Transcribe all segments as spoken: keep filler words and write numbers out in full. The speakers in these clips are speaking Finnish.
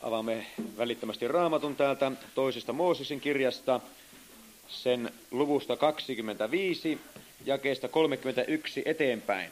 Avaamme välittömästi Raamatun täältä toisesta Mooseksen kirjasta, sen luvusta kaksikymmentäviisi, jakeesta kolmekymmentäyksi eteenpäin.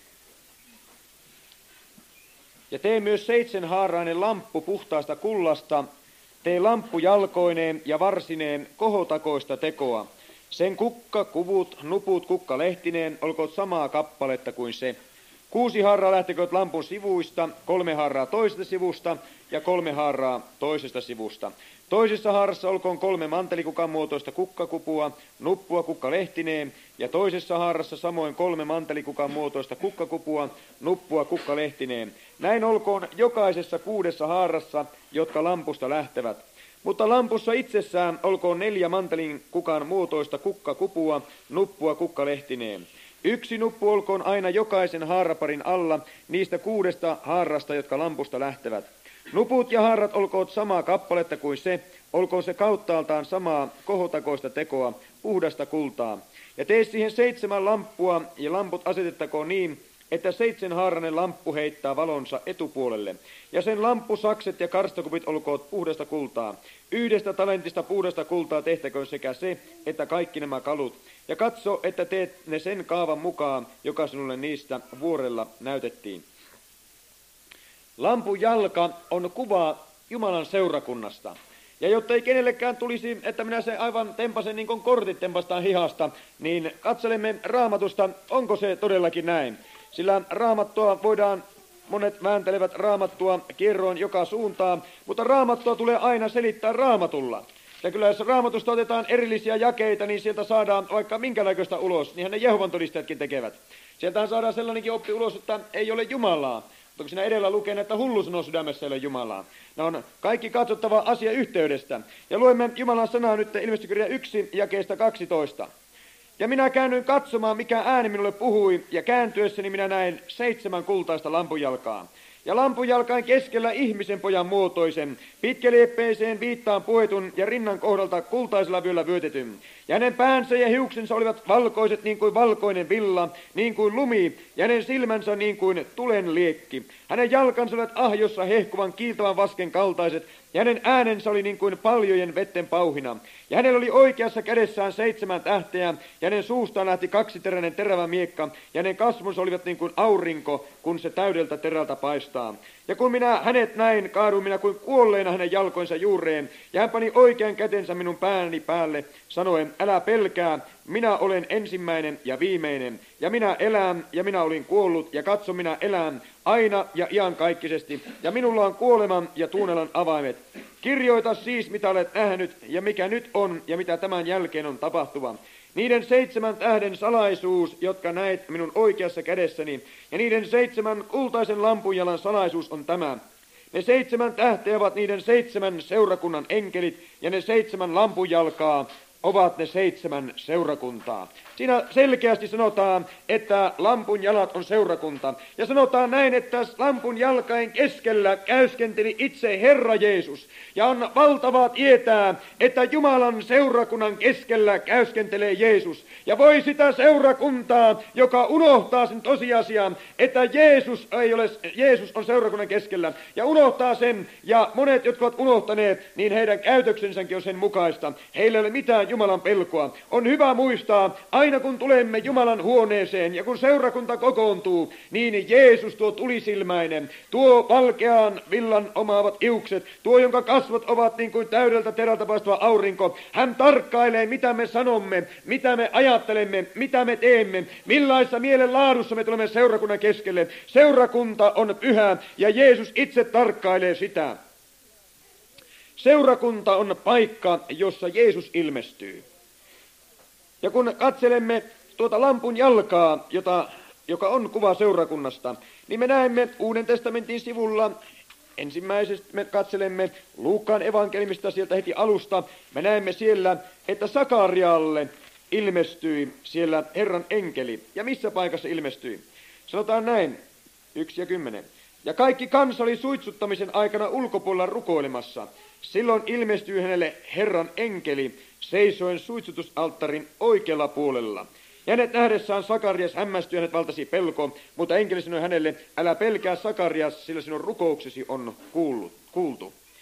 Ja tee myös seitsemänhaarainen lamppu puhtaasta kullasta, tee lamppu jalkoineen ja varsineen kohotakoista tekoa. Sen kukka, kuvut, nuput, kukka lehtineen, olkoot samaa kappaletta kuin se. Kuusi haarraa lähtekööt lampun sivuista, kolme haarraa toisesta sivusta ja kolme haarraa toisesta sivusta. Toisessa haarassa olkoon kolme mantelikukan muotoista kukkakupua, nuppua kukka lehtineen, ja toisessa haarassa samoin kolme mantelikukan muotoista kukkakupua, nuppua kukka lehtineen. Näin olkoon jokaisessa kuudessa haarassa, jotka lampusta lähtevät. Mutta lampussa itsessään olkoon neljä mantelin kukan muotoista kukkakupua, nuppua kukka lehtineen. Yksi nuppu olkoon aina jokaisen haaraparin alla niistä kuudesta haarasta, jotka lampusta lähtevät. Nuput ja haarrat olkoot samaa kappaletta kuin se, olkoon se kauttaaltaan samaa kohotakoista tekoa, puhdasta kultaa. Ja tee siihen seitsemän lamppua, ja lamput asetettakoon niin, että seitsemänhaarainen lamppu heittää valonsa etupuolelle. Ja sen lamppusakset ja karstakupit olkoot puhdasta kultaa. Yhdestä talentista puhdasta kultaa tehtäköön sekä se, että kaikki nämä kalut. Ja katso, että teet ne sen kaavan mukaan, joka sinulle niistä vuorella näytettiin. Lampun jalka on kuva Jumalan seurakunnasta. Ja jotta ei kenellekään tulisi, että minä se aivan tempasen niin kuin kortit tempastaan hihasta, niin katselemme Raamatusta, onko se todellakin näin. Sillä Raamattua voidaan, monet vääntelevät Raamattua kierroon joka suuntaan, mutta Raamattua tulee aina selittää Raamatulla. Ja kyllä jos Raamatusta otetaan erillisiä jakeita, niin sieltä saadaan vaikka minkälaista ulos, niinhän ne Jehovan todistajatkin tekevät. Sieltähän saadaan sellainenkin oppi ulos, että ei ole Jumalaa. Mutta kun siinä edellä lukee, että hullu sanoo sydämessä ei ole Jumalaa. Ne on kaikki katsottava asia yhteydestä. Ja luemme Jumalan sanaa nyt ilmestykirja yksi jakeesta kaksitoista. Ja minä käännyin katsomaan, mikä ääni minulle puhui, ja kääntyessäni minä näin seitsemän kultaista lampunjalkaa. Ja lampunjalkain keskellä ihmisen pojan muotoisen, pitkälieppeiseen viittaan puetun ja rinnan kohdalta kultaisella vyöllä vyötetyn. Ja hänen päänsä ja hiuksensa olivat valkoiset niin kuin valkoinen villa, niin kuin lumi, ja hänen silmänsä niin kuin tulen liekki. Hänen jalkansa olivat ahjossa hehkuvan kiiltävän vasken kaltaiset, ja hänen äänensä oli niin kuin paljojen vetten pauhina. Ja hänellä oli oikeassa kädessään seitsemän tähteä, ja hänen suustaan lähti kaksiteräinen terävä miekka, ja hänen kasvonsa olivat niin kuin aurinko, kun se täydeltä terältä paistaa. Ja kun minä hänet näin, kaaduin minä kuin kuolleena hänen jalkoinsa juureen, ja hän pani oikean kätensä minun pääni päälle, sanoen, älä pelkää, minä olen ensimmäinen ja viimeinen, ja minä elän, ja minä olin kuollut, ja katso minä elän, aina ja iankaikkisesti, ja minulla on kuoleman ja tuunelan avaimet. Kirjoita siis, mitä olet nähnyt, ja mikä nyt on, ja mitä tämän jälkeen on tapahtuva. Niiden seitsemän tähden salaisuus, jotka näet minun oikeassa kädessäni, ja niiden seitsemän kultaisen lampunjalan salaisuus on tämä. Ne seitsemän tähteä ovat niiden seitsemän seurakunnan enkelit, ja ne seitsemän lampunjalkaa ovat ne seitsemän seurakuntaa. Siinä selkeästi sanotaan, että lampun jalat on seurakunta. Ja sanotaan näin, että lampun jalkain keskellä käyskenteli itse Herra Jeesus. Ja on valtavaa tietää, että Jumalan seurakunnan keskellä käyskentelee Jeesus. Ja voi sitä seurakuntaa, joka unohtaa sen tosiasian, että Jeesus, ei ole, Jeesus on seurakunnan keskellä. Ja unohtaa sen, ja monet, jotka ovat unohtaneet, niin heidän käytöksensäkin on sen mukaista. Heillä ei ole mitään Jumalan pelkoa. On hyvä muistaa, aina kun tulemme Jumalan huoneeseen ja kun seurakunta kokoontuu, niin Jeesus tuo tulisilmäinen, tuo valkean villan omaavat iukset, tuo jonka kasvot ovat niin kuin täydeltä terältä paistuva aurinko. Hän tarkkailee, mitä me sanomme, mitä me ajattelemme, mitä me teemme, millaisessa mielenlaadussa me tulemme seurakunnan keskelle. Seurakunta on pyhä ja Jeesus itse tarkkailee sitä. Seurakunta on paikka, jossa Jeesus ilmestyy. Ja kun katselemme tuota lampun jalkaa, jota, joka on kuva seurakunnasta, niin me näemme Uuden testamentin sivulla, ensimmäisestä me katselemme Luukkaan evankelimista sieltä heti alusta, me näemme siellä, että Sakarialle ilmestyi siellä Herran enkeli. Ja missä paikassa ilmestyi? Sanotaan näin, yksi ja kymmenen. Ja kaikki kansa oli suitsuttamisen aikana ulkopuolella rukoilemassa. Silloin ilmestyi hänelle Herran enkeli, seisoen suitsutusalttarin oikealla puolella. Ja hänet nähdessään Sakarias hämmästyi, hänet valtasi pelko, mutta enkeli sanoi hänelle, älä pelkää Sakarias, sillä sinun rukouksesi on kuullut, kuultu.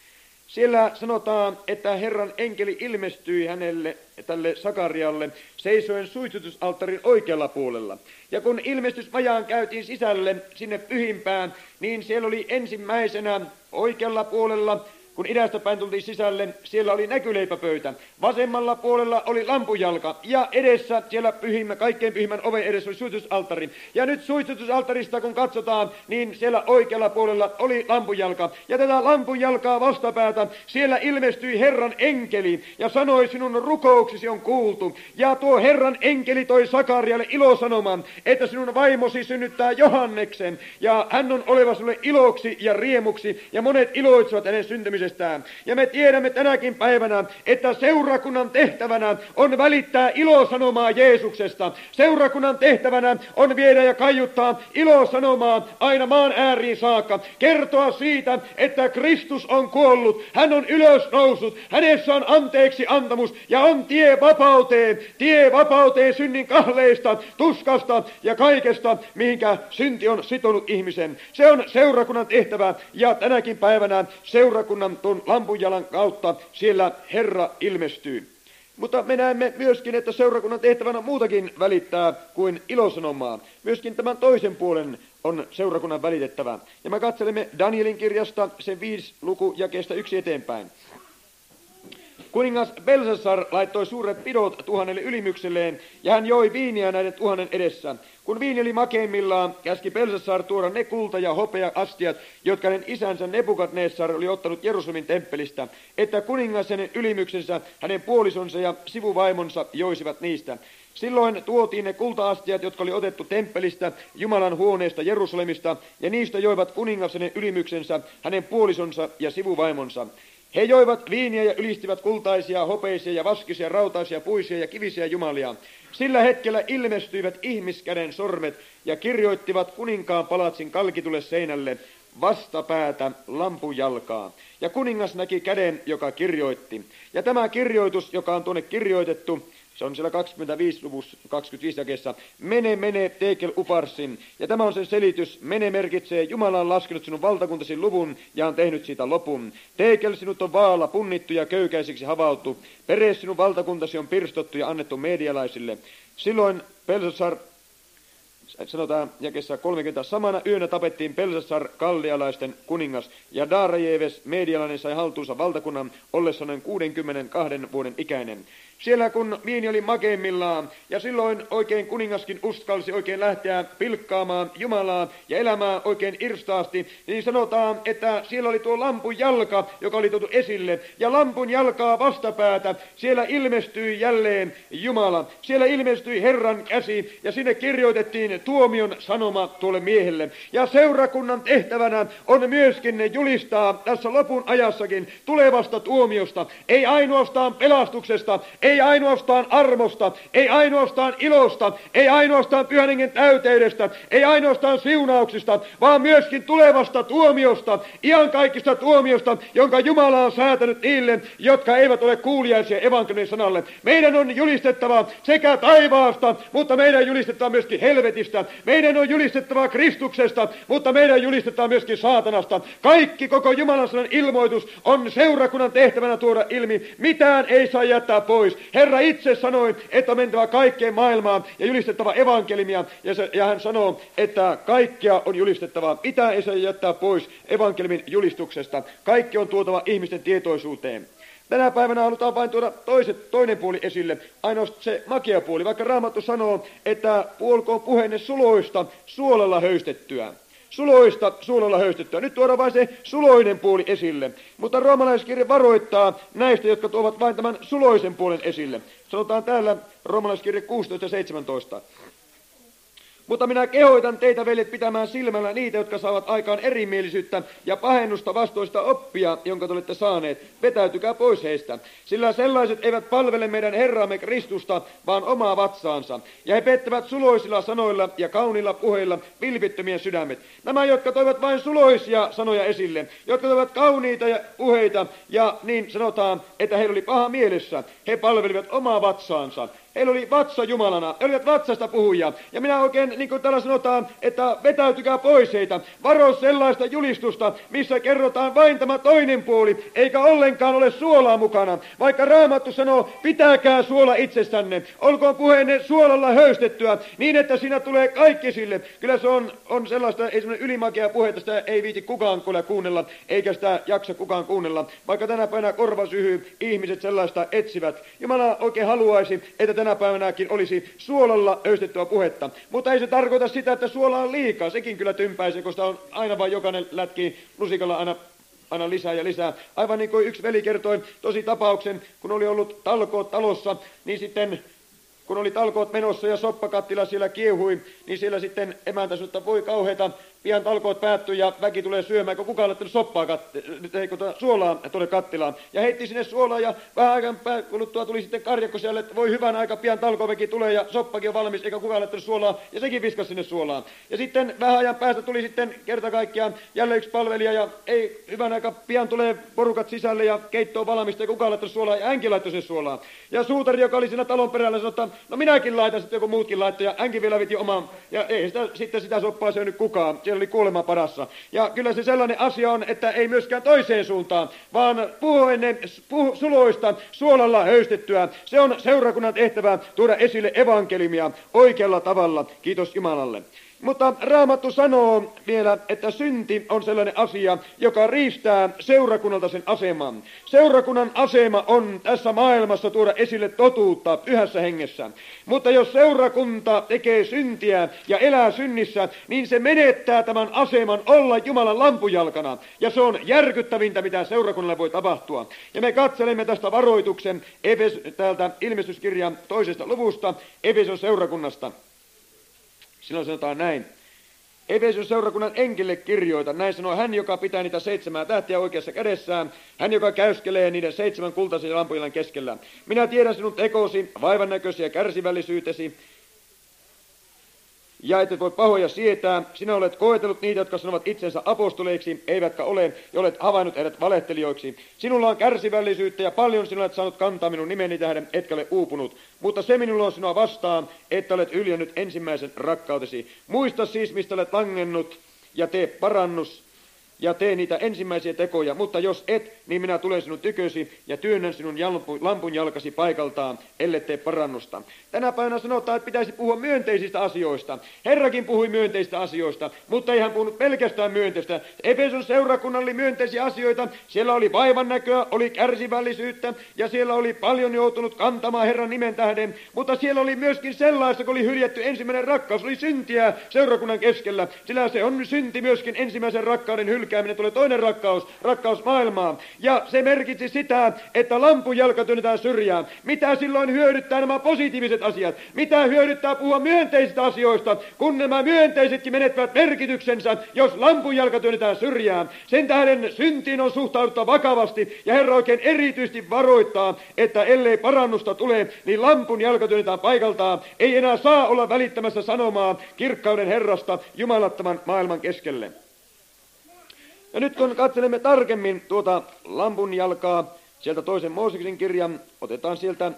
Siellä sanotaan, että Herran enkeli ilmestyi hänelle, tälle Sakarialle, seisoen suitsutusalttarin oikealla puolella. Ja kun ilmestysmajaan käytiin sisälle sinne pyhimpään, niin siellä oli ensimmäisenä oikealla puolella, kun idästä päin tultiin sisälle, siellä oli näkyleipäpöytä. Vasemmalla puolella oli lampujalka ja edessä siellä pyhimmä, kaikkein pyhimmän oven edessä oli suitsutusalttari. Ja nyt suitsutusalttarista kun katsotaan, niin siellä oikealla puolella oli lampujalka. Ja tätä lampujalkaa vastapäätä siellä ilmestyi Herran enkeli ja sanoi, sinun rukouksesi on kuultu. Ja tuo Herran enkeli toi Sakarialle ilosanoman, että sinun vaimosi synnyttää Johanneksen. Ja hän on oleva sinulle iloksi ja riemuksi ja monet iloitsevat hänen syntymisestään. Ja me tiedämme tänäkin päivänä, että seurakunnan tehtävänä on välittää ilosanomaa Jeesuksesta. Seurakunnan tehtävänä on viedä ja kaiuttaa ilosanomaa aina maan ääriin saakka. Kertoa siitä, että Kristus on kuollut, hän on ylösnousut, hänessä on anteeksi antamus ja on tie vapauteen, tie vapauteen synnin kahleista, tuskasta ja kaikesta, mihinkä synti on sitonut ihmisen. Se on seurakunnan tehtävä ja tänäkin päivänä seurakunnan tuon lampunjalan kautta siellä Herra ilmestyy. Mutta me näemme myöskin, että seurakunnan tehtävänä on muutakin välittää kuin ilosanomaa. Myöskin tämän toisen puolen on seurakunnan välitettävä. Ja me katselemme Danielin kirjasta sen viisi luku jakeesta yksi eteenpäin. Kuningas Belsassar laittoi suuret pidot tuhannelle ylimykselleen, ja hän joi viiniä näiden tuhannen edessä. Kun viini oli makeimmillaan, käski Belsassar tuoda ne kulta- ja hopea-astiat, jotka hänen isänsä Nebukadnessar oli ottanut Jerusalemin temppelistä, että kuningas hänen ylimyksensä, hänen puolisonsa ja sivuvaimonsa joisivat niistä. Silloin tuotiin ne kulta-astiat, jotka oli otettu temppelistä, Jumalan huoneesta Jerusalemista, ja niistä joivat kuningas hänen ylimyksensä, hänen puolisonsa ja sivuvaimonsa. He joivat viiniä ja ylistivät kultaisia, hopeisia ja vaskisia, rautaisia, puisia ja kivisiä jumalia. Sillä hetkellä ilmestyivät ihmiskäden sormet ja kirjoittivat kuninkaan palatsin kalkitulle seinälle vastapäätä lampujalkaa. Ja kuningas näki käden, joka kirjoitti. Ja tämä kirjoitus, joka on tuonne kirjoitettu, se on siellä kaksikymmentäviisi luvussa, kaksikymmentäviisi jakeessa. Mene, mene, tekel uparsin. Ja tämä on sen selitys. Mene merkitsee, Jumala on laskenut sinun valtakuntasi luvun ja on tehnyt siitä lopun. Tekel, sinut on vaalla, punnittu ja köykäisiksi havauttu. Peres, sinun valtakuntasi on pirstottu ja annettu medialaisille. Silloin Belsassar, sanotaan jakessa kolmekymmentä, samana yönä tapettiin Belsassar, kallialaisten kuningas, ja Daarajeves, medialainen, sai haltuunsa valtakunnan ollessa noin kuudenkymmenenkahden vuoden ikäinen. Siellä kun viini oli makeimmillaan, ja silloin oikein kuningaskin uskalsi oikein lähteä pilkkaamaan Jumalaa ja elämään oikein irstaasti, niin sanotaan, että siellä oli tuo lampun jalka, joka oli tuotu esille, ja lampun jalkaa vastapäätä, siellä ilmestyi jälleen Jumala. Siellä ilmestyi Herran käsi, ja sinne kirjoitettiin tuomion sanoma tuolle miehelle. Ja seurakunnan tehtävänä on myöskin julistaa tässä lopun ajassakin tulevasta tuomiosta, ei ainoastaan pelastuksesta, ei ainoastaan armosta, ei ainoastaan ilosta, ei ainoastaan pyhän hengen täyteydestä, ei ainoastaan siunauksista, vaan myöskin tulevasta tuomiosta, iankaikkista tuomiosta, jonka Jumala on säätänyt niille, jotka eivät ole kuuliaisia evankeliumin sanalle. Meidän on julistettava sekä taivaasta, mutta meidän on julistettava myöskin helvetistä. Meidän on julistettava Kristuksesta, mutta meidän on julistettava myöskin saatanasta. Kaikki koko Jumalan sanan ilmoitus on seurakunnan tehtävänä tuoda ilmi. Mitään ei saa jättää pois. Herra itse sanoi, että on mentävä kaikkeen maailmaan ja julistettava evankeliumia, ja, se, ja hän sanoo, että kaikkea on julistettava. Mitä ei saa jättää pois evankeliumin julistuksesta. Kaikki on tuotava ihmisten tietoisuuteen. Tänä päivänä halutaan vain tuoda toiset, toinen puoli esille, ainoastaan se makea puoli, vaikka Raamattu sanoo, että puolkoon puheenne suloista suolella höystettyä. Suloista suolella höystettyä. Nyt tuodaan vain se suloinen puoli esille. Mutta roomalaiskirja varoittaa näistä, jotka tuovat vain tämän suloisen puolen esille. Sanotaan täällä roomalaiskirja kuusitoista ja seitsemäntoista. Mutta minä kehoitan teitä, veljet, pitämään silmällä niitä, jotka saavat aikaan erimielisyyttä ja pahennusta vastoista oppia, jonka te olette saaneet. Vetäytykää pois heistä, sillä sellaiset eivät palvele meidän Herramme Kristusta, vaan omaa vatsaansa. Ja he pettävät suloisilla sanoilla ja kauniilla puheilla vilpittömien sydämet. Nämä, jotka toivat vain suloisia sanoja esille, jotka toivat kauniita ja puheita, ja niin sanotaan, että heillä oli paha mielessä. He palvelivat omaa vatsaansa. heillä oli vatsa Jumalana, he olivat vatsasta puhujia. Ja minä oikein, niin kuin täällä sanotaan, että vetäytykää pois heitä. Varo sellaista julistusta, missä kerrotaan vain tämä toinen puoli, eikä ollenkaan ole suolaa mukana. Vaikka Raamattu sanoo, pitäkää suola itsessänne, olkoon puheenne suolalla höystettyä, niin että siinä tulee kaikki sille. Kyllä se on, on sellaista, ei semmoinen ylimakea puhetta, sitä ei viiti kukaan kyllä kuunnella, eikä sitä jaksa kukaan kuunnella. Vaikka tänä päivänä korva syhyy, ihmiset sellaista etsivät. Jumala oikein haluaisi, että tänä päivänäkin olisi suolalla höystettyä puhetta. Mutta ei se tarkoita sitä, että suola on liikaa. Sekin kyllä tympäisee, koska on aina vain jokainen lätkii lusikalla aina aina lisää ja lisää. Aivan niin kuin yksi veli kertoi tosi tapauksen, kun oli ollut talkoot talossa, niin sitten kun oli talkoot menossa ja soppakattila siellä kiehui, niin siellä sitten emäntä sanoi, että voi kauheita, pian talkoot päättyi ja väki tulee syömään, kun kukaan on laittanut soppaa kat- ei, tuota, suolaa tuonne kattilaan. Ja heitti sinne suolaa ja vähän aikaan kuluttua tuli sitten karjakko siellä, että voi hyvän aika, pian talkooväki tulee ja soppakin on valmis, eikä kukaan laittanut suolaa, ja sekin viskasi sinne suolaan. Ja sitten vähän ajan päästä tuli sitten kerta kaikkiaan jälleen yksi palvelija, ja ei hyvän aika, pian tulee porukat sisälle ja keitto on valmista, ja kukaan laittanut suolaa, ja hänkin laittoi sen suolaa. Ja suutari, joka oli siinä talon perällä, sanoi, että no minäkin laitan, sitten joku muutkin laittoi, ja hänkin vielä veti oman, ja ei sitä, sitten sitä soppaa syönyt kukaan. Siellä oli kuolema padassa. Ja kyllä se sellainen asia on, että ei myöskään toiseen suuntaan, vaan puhu ennen puhu suloista suolalla höystettyä. Se on seurakunnan tehtävä tuoda esille evankeliumia oikealla tavalla. Kiitos Jumalalle. Mutta Raamattu sanoo vielä, että synti on sellainen asia, joka riistää seurakunnalta sen aseman. Seurakunnan asema on tässä maailmassa tuoda esille totuutta pyhässä hengessä. Mutta jos seurakunta tekee syntiä ja elää synnissä, niin se menettää tämän aseman olla Jumalan lampujalkana. Ja se on järkyttävintä, mitä seurakunnalle voi tapahtua. Ja me katselemme tästä varoituksen Efes, täältä ilmestyskirjan toisesta luvusta Efeson seurakunnasta. Silloin sanotaan näin. Efeson seurakunnan enkille kirjoita, näin sanoo hän, joka pitää niitä seitsemää tähtiä oikeassa kädessään, hän, joka käyskelee niiden seitsemän kultaisen lampujalan keskellä. Minä tiedän sinun tekosi, vaivannäköisiä kärsivällisyytesi, ja et voi pahoja sietää. Sinä olet koetellut niitä, jotka sanovat itsensä apostoleiksi, eivätkä ole, ja olet havainnut heidät valehtelijoiksi. Sinulla on kärsivällisyyttä, ja paljon sinä olet saanut kantaa minun nimeni tähden, etkä ole uupunut. Mutta se minulla on sinua vastaan, että olet yljännyt ensimmäisen rakkautesi. Muista siis, mistä olet langennut, ja tee parannus, ja tee niitä ensimmäisiä tekoja. Mutta jos et, niin minä tulen sinun tykösi, ja työnnän sinun lampun jalkasi paikaltaan, ellei tee parannusta. Tänä päivänä sanotaan, että pitäisi puhua myönteisistä asioista. Herrakin puhui myönteisistä asioista, mutta ei hän puhunut pelkästään myönteistä. Efeson seurakunnan oli myönteisiä asioita. Siellä oli vaivannäköä, oli kärsivällisyyttä, ja siellä oli paljon joutunut kantamaan Herran nimen tähden. Mutta siellä oli myöskin sellaista, kun oli hyljätty ensimmäinen rakkaus. Oli syntiä seurakunnan keskellä, sillä se on synti myöskin ensimmäisen rakkauden hylkääminen. Tulee toinen rakkaus, rakkaus maailmaan. Ja se merkitsi sitä, että lampun jalka työnnetään syrjään. Mitä silloin hyödyttää nämä positiiviset asiat? Mitä hyödyttää puhua myönteisistä asioista, kun nämä myönteisetkin menettävät merkityksensä, jos lampun jalka työnnetään syrjään? Sen tähden syntiin on suhtauduttava vakavasti, ja Herra oikein erityisesti varoittaa, että ellei parannusta tule, niin lampun jalka työnnetään paikaltaan. Ei enää saa olla välittämässä sanomaa kirkkauden Herrasta jumalattoman maailman keskelle. Ja nyt kun katselemme tarkemmin tuota lampun jalkaa, sieltä toisen Mooseksen kirjan, otetaan sieltä,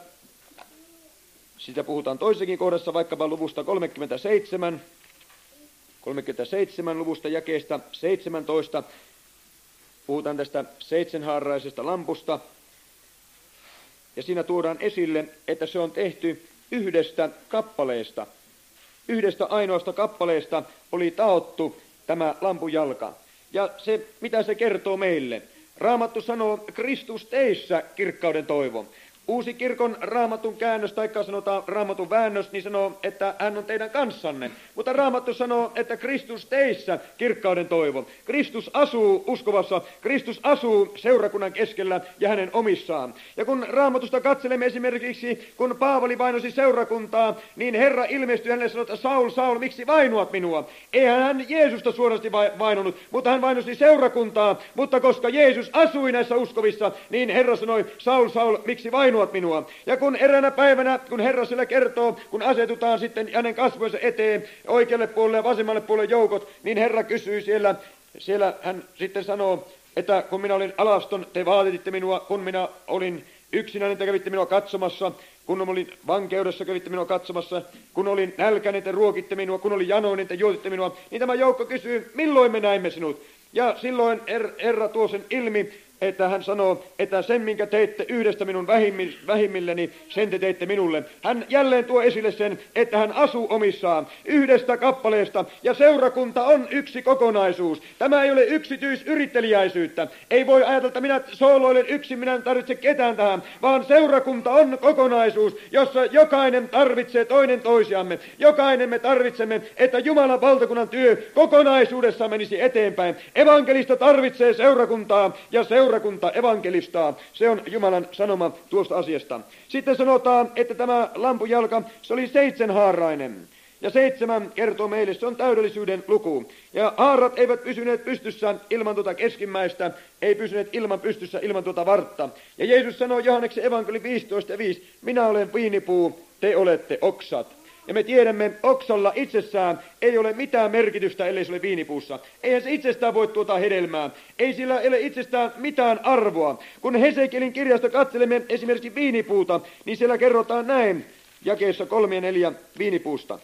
sitä puhutaan toisessakin kohdassa, vaikkapa luvusta kolmekymmentäseitsemän, kolmekymmentäseitsemän luvusta jakeesta seitsemäntoista, puhutaan tästä seitsemänhaaraisesta lampusta, ja siinä tuodaan esille, että se on tehty yhdestä kappaleesta. Yhdestä ainoasta kappaleesta oli taottu tämä lampun jalka. Ja se, mitä se kertoo meille? Raamattu sanoo, Kristus teissä kirkkauden toivo. Uusi kirkon raamatun käännös, tai sanotaan raamatun väännös, niin sanoo, että hän on teidän kanssanne. Mutta Raamattu sanoo, että Kristus teissä kirkkauden toivo. Kristus asuu uskovassa, Kristus asuu seurakunnan keskellä ja hänen omissaan. Ja kun Raamatusta katselemme esimerkiksi, kun Paavali vainosi seurakuntaa, niin Herra ilmestyi hänelle sanoi, että Saul, Saul, miksi vainoat minua? Eihän hän Jeesusta suorasti vainonut, mutta hän vainosi seurakuntaa. Mutta koska Jeesus asui näissä uskovissa, niin Herra sanoi, Saul, Saul, miksi vainoat minua? Ja kun eräänä päivänä, kun Herra siellä kertoo, kun asetutaan sitten hänen kasvojensa eteen, oikealle puolelle ja vasemmalle puolelle joukot, niin Herra kysyy siellä, siellä hän sitten sanoo, että kun minä olin alaston, te vaatititte minua, kun minä olin yksinäinen te kävitte minua katsomassa, kun olin vankeudessa kävitte minua katsomassa, kun olin nälkäinen te ruokitte minua, kun olin janoinen te juotitte minua, niin tämä joukko kysyy, milloin me näimme sinut? Ja silloin Herra tuo sen ilmi, että hän sanoo, että sen minkä teitte yhdestä minun vähimmilleni, sen te teitte minulle. Hän jälleen tuo esille sen, että hän asuu omissaan yhdestä kappaleesta ja seurakunta on yksi kokonaisuus. Tämä ei ole yksityisyritteliäisyyttä. Ei voi ajatella, että minä sooloilen yksin, minä en tarvitse ketään tähän, vaan seurakunta on kokonaisuus, jossa jokainen tarvitsee toinen toisiamme. Jokainen me tarvitsemme, että Jumalan valtakunnan työ kokonaisuudessaan menisi eteenpäin. Evankelista tarvitsee seurakuntaa ja seurakunta Seurakunta evankelistaa. Se on Jumalan sanoma tuosta asiasta. Sitten sanotaan, että tämä lampujalka, se oli seitsemänhaarainen. Ja seitsemän kertoo meille, se on täydellisyyden luku. Ja haarat eivät pysyneet pystyssä ilman tuota keskimmäistä, ei pysyneet ilman pystyssä ilman tuota vartta. Ja Jeesus sanoo Johanneksen evankeli viisitoista ja viisi, minä olen viinipuu, te olette oksat. Ja me tiedämme, oksalla itsessään ei ole mitään merkitystä, ellei se ole viinipuussa. Eihän se itsestään voi tuota hedelmää. Ei sillä ole itsestään mitään arvoa. Kun Hesekielin kirjasta katselemme esimerkiksi viinipuuta, niin siellä kerrotaan näin, jakeessa kolme ja neljä viinipuusta.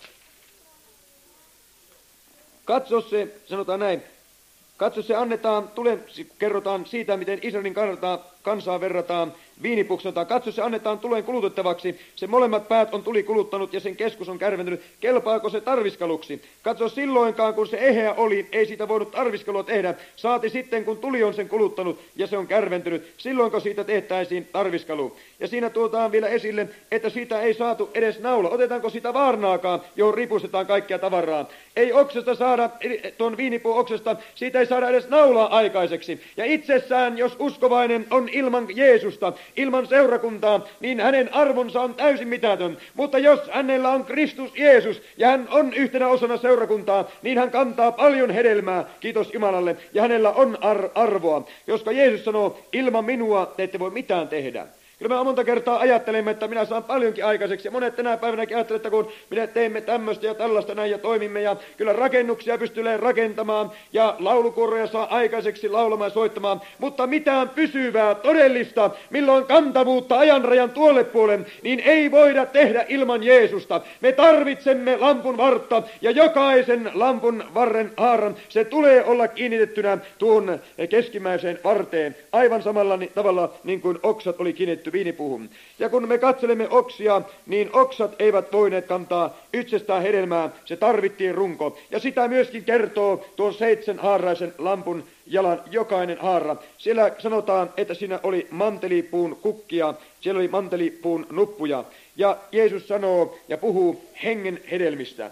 Katso se, sanotaan näin, katso se annetaan, tule, kerrotaan siitä, miten Israelin kansaa verrataan viinipuksota. Katso se annetaan tulen kulutettavaksi. Se molemmat päät on tuli kuluttanut ja sen keskus on kärventynyt. Kelpaako se tarviskaluksi? Katso silloinkaan, kun se eheä oli, ei siitä voinut tarviskalua tehdä. Saati sitten, kun tuli on sen kuluttanut ja se on kärventynyt. Silloinko siitä tehtäisiin tarviskalu? Ja siinä tuotaan vielä esille, että siitä ei saatu edes naula. Otetaanko sitä vaarnaakaan, johon ripustetaan kaikkea tavaraa? Ei oksesta saada, tuon viinipuun oksesta, siitä ei saada edes naulaa aikaiseksi. Ja itsessään, jos uskovainen on ilman Jeesusta, ilman seurakuntaa, niin hänen arvonsa on täysin mitätön. Mutta jos hänellä on Kristus Jeesus ja hän on yhtenä osana seurakuntaa, niin hän kantaa paljon hedelmää, kiitos Jumalalle, ja hänellä on ar- arvoa. Koska Jeesus sanoo, ilman minua te ette voi mitään tehdä. Kyllä me monta kertaa ajattelemme, että minä saan paljonkin aikaiseksi. Ja monet tänä päivänäkin ajattelevat, että kun minä teemme tämmöistä ja tällaista näin ja toimimme. Ja kyllä rakennuksia pystyy rakentamaan ja laulukuoroja saa aikaiseksi laulamaan ja soittamaan. Mutta mitään pysyvää, todellista, milloin kantavuutta ajanrajan tuolle puolen, niin ei voida tehdä ilman Jeesusta. Me tarvitsemme lampun vartta ja jokaisen lampun varren haaran, se tulee olla kiinnitettynä tuon keskimmäiseen varteen. Aivan samalla tavalla niin kuin oksat oli kiinnitetty viinipuuhun. Ja kun me katselemme oksia, niin oksat eivät voineet kantaa itsestään hedelmää, se tarvittiin runko. Ja sitä myöskin kertoo tuon seitsemänhaaraisen lampun jalan jokainen haara. Siellä sanotaan, että siinä oli mantelipuun kukkia, siellä oli mantelipuun nuppuja. Ja Jeesus sanoo ja puhuu hengen hedelmistä.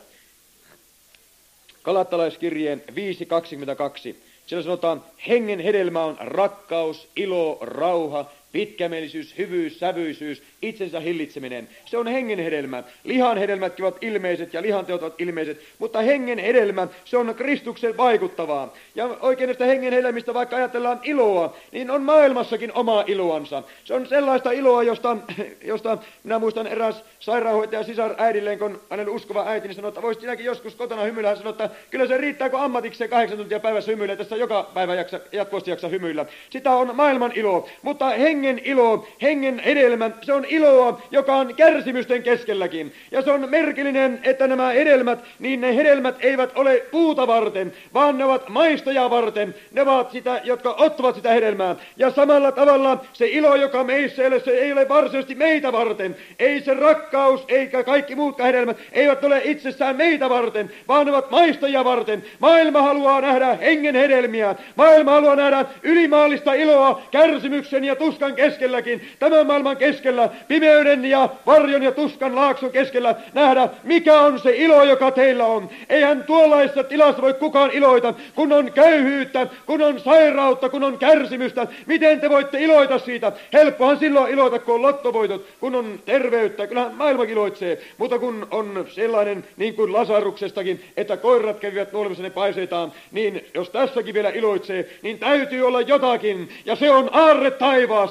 Galattalaiskirjeen viisi kaksikymmentäkaksi. Siellä sanotaan, hengen hedelmä on rakkaus, ilo, rauha, pitkämielisyys, hyvyys, sävyisyys, itsensä hillitseminen. Se on hengen hedelmä. Lihan hedelmätkin ovat ilmeiset ja lihan teot ovat ilmeiset, mutta hengen hedelmä, se on Kristuksen vaikuttavaa. Ja oikein näistä hengen hedelmistä, vaikka ajatellaan iloa, niin on maailmassakin oma iloansa. Se on sellaista iloa, josta, josta minä muistan eräs sairaanhoitaja sisar äidilleen, kun hänen uskova äitini sanoi, että voisit sinäkin joskus kotona hymyillä. Hän sanoi, että kyllä se riittää, kun ammatikseen kahdeksan tuntia päivässä hymyillä, tässä joka päivä jaksa, jatkuvasti jaksa hymyillä. Sitä on maailman ilo, mutta hengen ilo, hengen hedelmä, se on iloa, joka on kärsimysten keskelläkin. Ja se on merkillinen, että nämä hedelmät, niin ne hedelmät eivät ole puuta varten, vaan ne ovat maistajaa varten. Ne ovat sitä, jotka ottavat sitä hedelmää. Ja samalla tavalla se ilo, joka meissä ei ole, se ei ole varsinaisesti meitä varten. Ei se rakkaus, eikä kaikki muutkaan hedelmät, eivät ole itsessään meitä varten, vaan ne ovat maistajia varten. Maailma haluaa nähdä hengen hedelmiä. Maailma haluaa nähdä ylimaallista iloa kärsimyksen ja tuskan keskelläkin. Tämän maailman keskellä, pimeyden ja varjon ja tuskan laakson keskellä nähdä, mikä on se ilo, joka teillä on. Eihän tuollaisessa tilassa voi kukaan iloita, kun on köyhyyttä, kun on sairautta, kun on kärsimystä. Miten te voitte iloita siitä? Helppohan silloin iloita, kun on lottovoitot, kun on terveyttä. Kyllähän maailma iloitsee, mutta kun on sellainen, niin kuin Lasaruksestakin, että koirat kävivät nuolemassa ne paiseitaan, niin jos tässäkin vielä iloitsee, niin täytyy olla jotakin. Ja se on aarre taivaassa.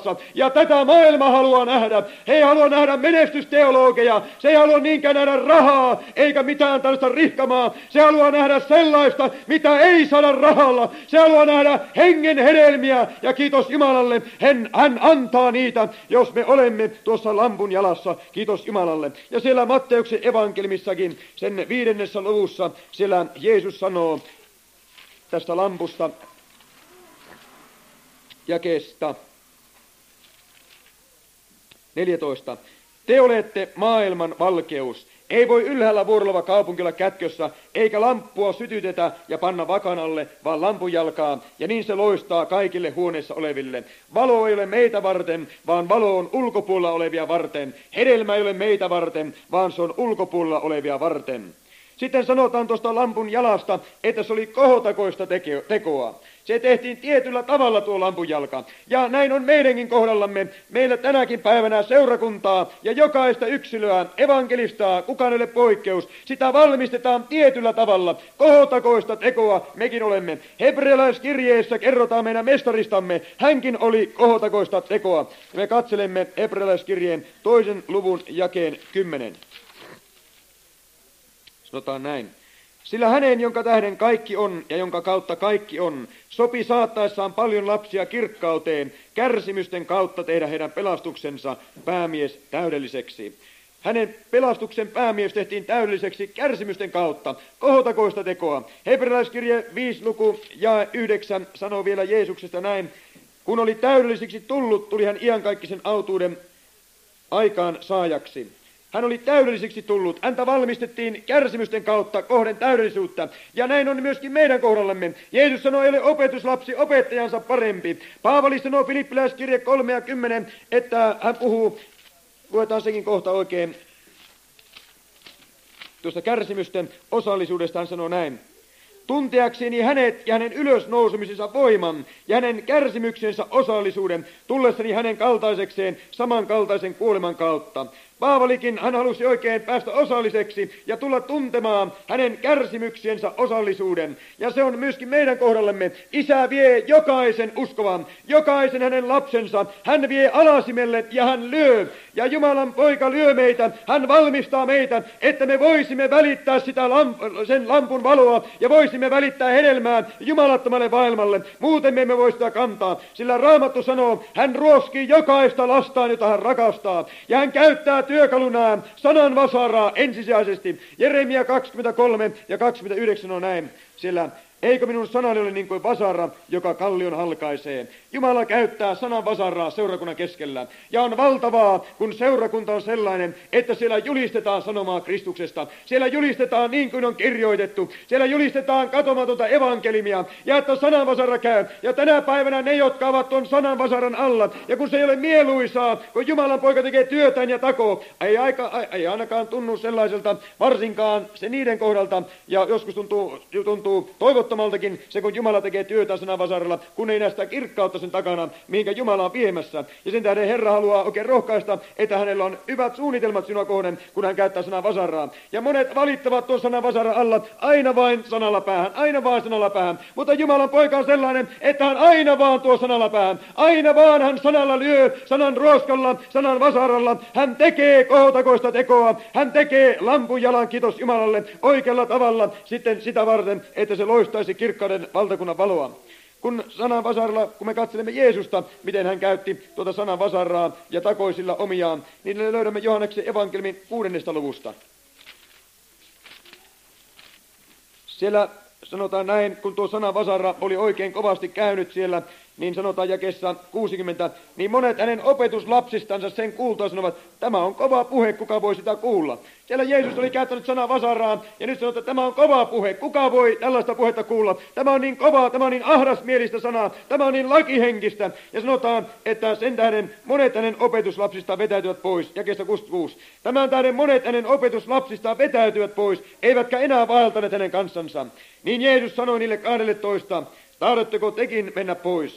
taivaassa. Ja tätä maailma haluaa nähdä. He ei halua nähdä menestysteologeja. Se ei halua niinkään nähdä rahaa, eikä mitään tällaista rihkamaa. Se haluaa nähdä sellaista, mitä ei saada rahalla. Se haluaa nähdä hengen hedelmiä. Ja kiitos Jumalalle, hän, hän antaa niitä, jos me olemme tuossa lampun jalassa. Kiitos Jumalalle. Ja siellä Matteuksen evankeliumissakin, sen viidennessä luvussa, siellä Jeesus sanoo tästä lampusta jakeesta neljätoista. Te olette maailman valkeus. Ei voi ylhäällä vuoroleva kaupunki olla kätkössä, eikä lamppua sytytetä ja panna vakanalle, vaan lampun jalkaan, ja niin se loistaa kaikille huoneessa oleville. Valo ei ole meitä varten, vaan valo on ulkopuolella olevia varten. Hedelmä ei ole meitä varten, vaan se on ulkopuolella olevia varten. Sitten sanotaan tuosta lampun jalasta, että se oli kohotakoista tekoa. Se tehtiin tietyllä tavalla tuo lampun jalka. Ja näin on meidänkin kohdallamme. Meillä tänäkin päivänä seurakuntaa ja jokaista yksilöä, evankelistaa, kukaan ei ole poikkeus. Sitä valmistetaan tietyllä tavalla. Kohotakoista tekoa mekin olemme. Hebrealaiskirjeessä kerrotaan meidän mestaristamme. Hänkin oli kohotakoista tekoa. Me katselemme Hebrealaiskirjeen toisen luvun jakeen kymmenen. Sanotaan näin. Sillä hänen, jonka tähden kaikki on ja jonka kautta kaikki on, sopi saattaessaan paljon lapsia kirkkauteen, kärsimysten kautta tehdä heidän pelastuksensa päämies täydelliseksi. Hänen pelastuksen päämies tehtiin täydelliseksi kärsimysten kautta, kohotakoista tekoa. Hebrealaiskirje viisi luku ja yhdeksän sanoo vielä Jeesuksesta näin. Kun oli täydelliseksi tullut, tuli hän iankaikkisen autuuden aikaan saajaksi. Hän oli täydelliseksi tullut. Häntä valmistettiin kärsimysten kautta kohden täydellisyyttä. Ja näin on myöskin meidän kohdallamme. Jeesus sanoi, ei ole opetuslapsi opettajansa parempi. Paavali sanoo Filippiläiskirje kolme ja kymmenen, että hän puhuu, luetaan sekin kohta oikein, tuosta kärsimysten osallisuudesta hän sanoo näin. Tunteakseni hänet ja hänen ylösnousemisensa voiman ja hänen kärsimyksensä osallisuuden, tullessani hänen kaltaisekseen samankaltaisen kuoleman kautta. Paavalikin hän halusi oikein päästä osalliseksi ja tulla tuntemaan hänen kärsimyksiensä osallisuuden. Ja se on myöskin meidän kohdallamme. Isä vie jokaisen uskovan, jokaisen hänen lapsensa. Hän vie alasimelle ja hän lyö. Ja Jumalan poika lyö meitä. Hän valmistaa meitä, että me voisimme välittää sitä lamp- sen lampun valoa ja voisimme välittää hedelmää jumalattomalle maailmalle. Muuten me emme voi sitä kantaa. Sillä Raamattu sanoo, hän ruoskii jokaista lastaan, jota hän rakastaa. Ja hän käyttää työkalunaan sanan vasaraa ensisijaisesti. Jeremia kaksikymmentäkolme ja kaksikymmentäyhdeksän on näin. Siellä eikö minun sanani ole niin kuin vasara, joka kallion halkaisee. Jumala käyttää sanan vasaraa seurakunnan keskellä. Ja on valtavaa, kun seurakunta on sellainen, että siellä julistetaan sanomaa Kristuksesta. Siellä julistetaan niin kuin on kirjoitettu. Siellä julistetaan katomatonta evankelimia. Ja että sanan vasara käy. Ja tänä päivänä ne, jotka ovat tuon sanan vasaran alla. Ja kun se ei ole mieluisaa, kun Jumalan poika tekee työtään ja takoo. Ei, aika, ei ainakaan tunnu sellaiselta, varsinkaan se niiden kohdalta. Ja joskus tuntuu, tuntuu toivottomaltakin se, kun Jumala tekee työtä sanan vasaralla, kun ei näistä kirkkautta sen takana, mihinkä Jumala on viemässä. Ja sen tähden Herra haluaa oikein rohkaista, että hänellä on hyvät suunnitelmat sinua kohden, kun hän käyttää sanan vasaraa. Ja monet valittavat tuon sanan vasaran alla aina vain sanalla päähän, aina vain sanalla päähän. Mutta Jumalan poika on sellainen, että hän aina vaan tuo sanalla päähän. Aina vaan hän sanalla lyö, sanan ruoskalla, sanan vasaralla. Hän tekee kohotakoista tekoa. Hän tekee lampun jalan, kiitos Jumalalle, oikealla tavalla sitten sitä varten, että se loistaisi kirkkauden valtakunnan valoa. Kun sanan vasaralla, kun me katselemme Jeesusta, miten hän käytti tuota sanan vasaraa ja takoi sillä omiaan, niin ne löydämme Johanneksen evankeliumin kuudennesta luvusta. Siellä sanotaan näin, kun tuo sanan vasara oli oikein kovasti käynyt siellä, niin sanotaan jakeessa kuusikymmentä, niin monet hänen opetuslapsistansa sen kuultua sanovat, tämä on kova puhe, kuka voi sitä kuulla. Siellä Jeesus oli käyttänyt sanan vasaraan, ja nyt sanotaan, että tämä on kova puhe, kuka voi tällaista puhetta kuulla. Tämä on niin kovaa, tämä on niin ahdasmielistä sanaa, tämä on niin lakihenkistä. Ja sanotaan, että sen tähden monet hänen opetuslapsistaan vetäytyvät pois, jakeessa kuusikymmentäkuusi. Tämän tähden monet hänen opetuslapsistaan vetäytyvät pois, eivätkä enää vaeltaneet hänen kanssansa. Niin Jeesus sanoi niille kahdelletoista, tahdotteko tekin mennä pois?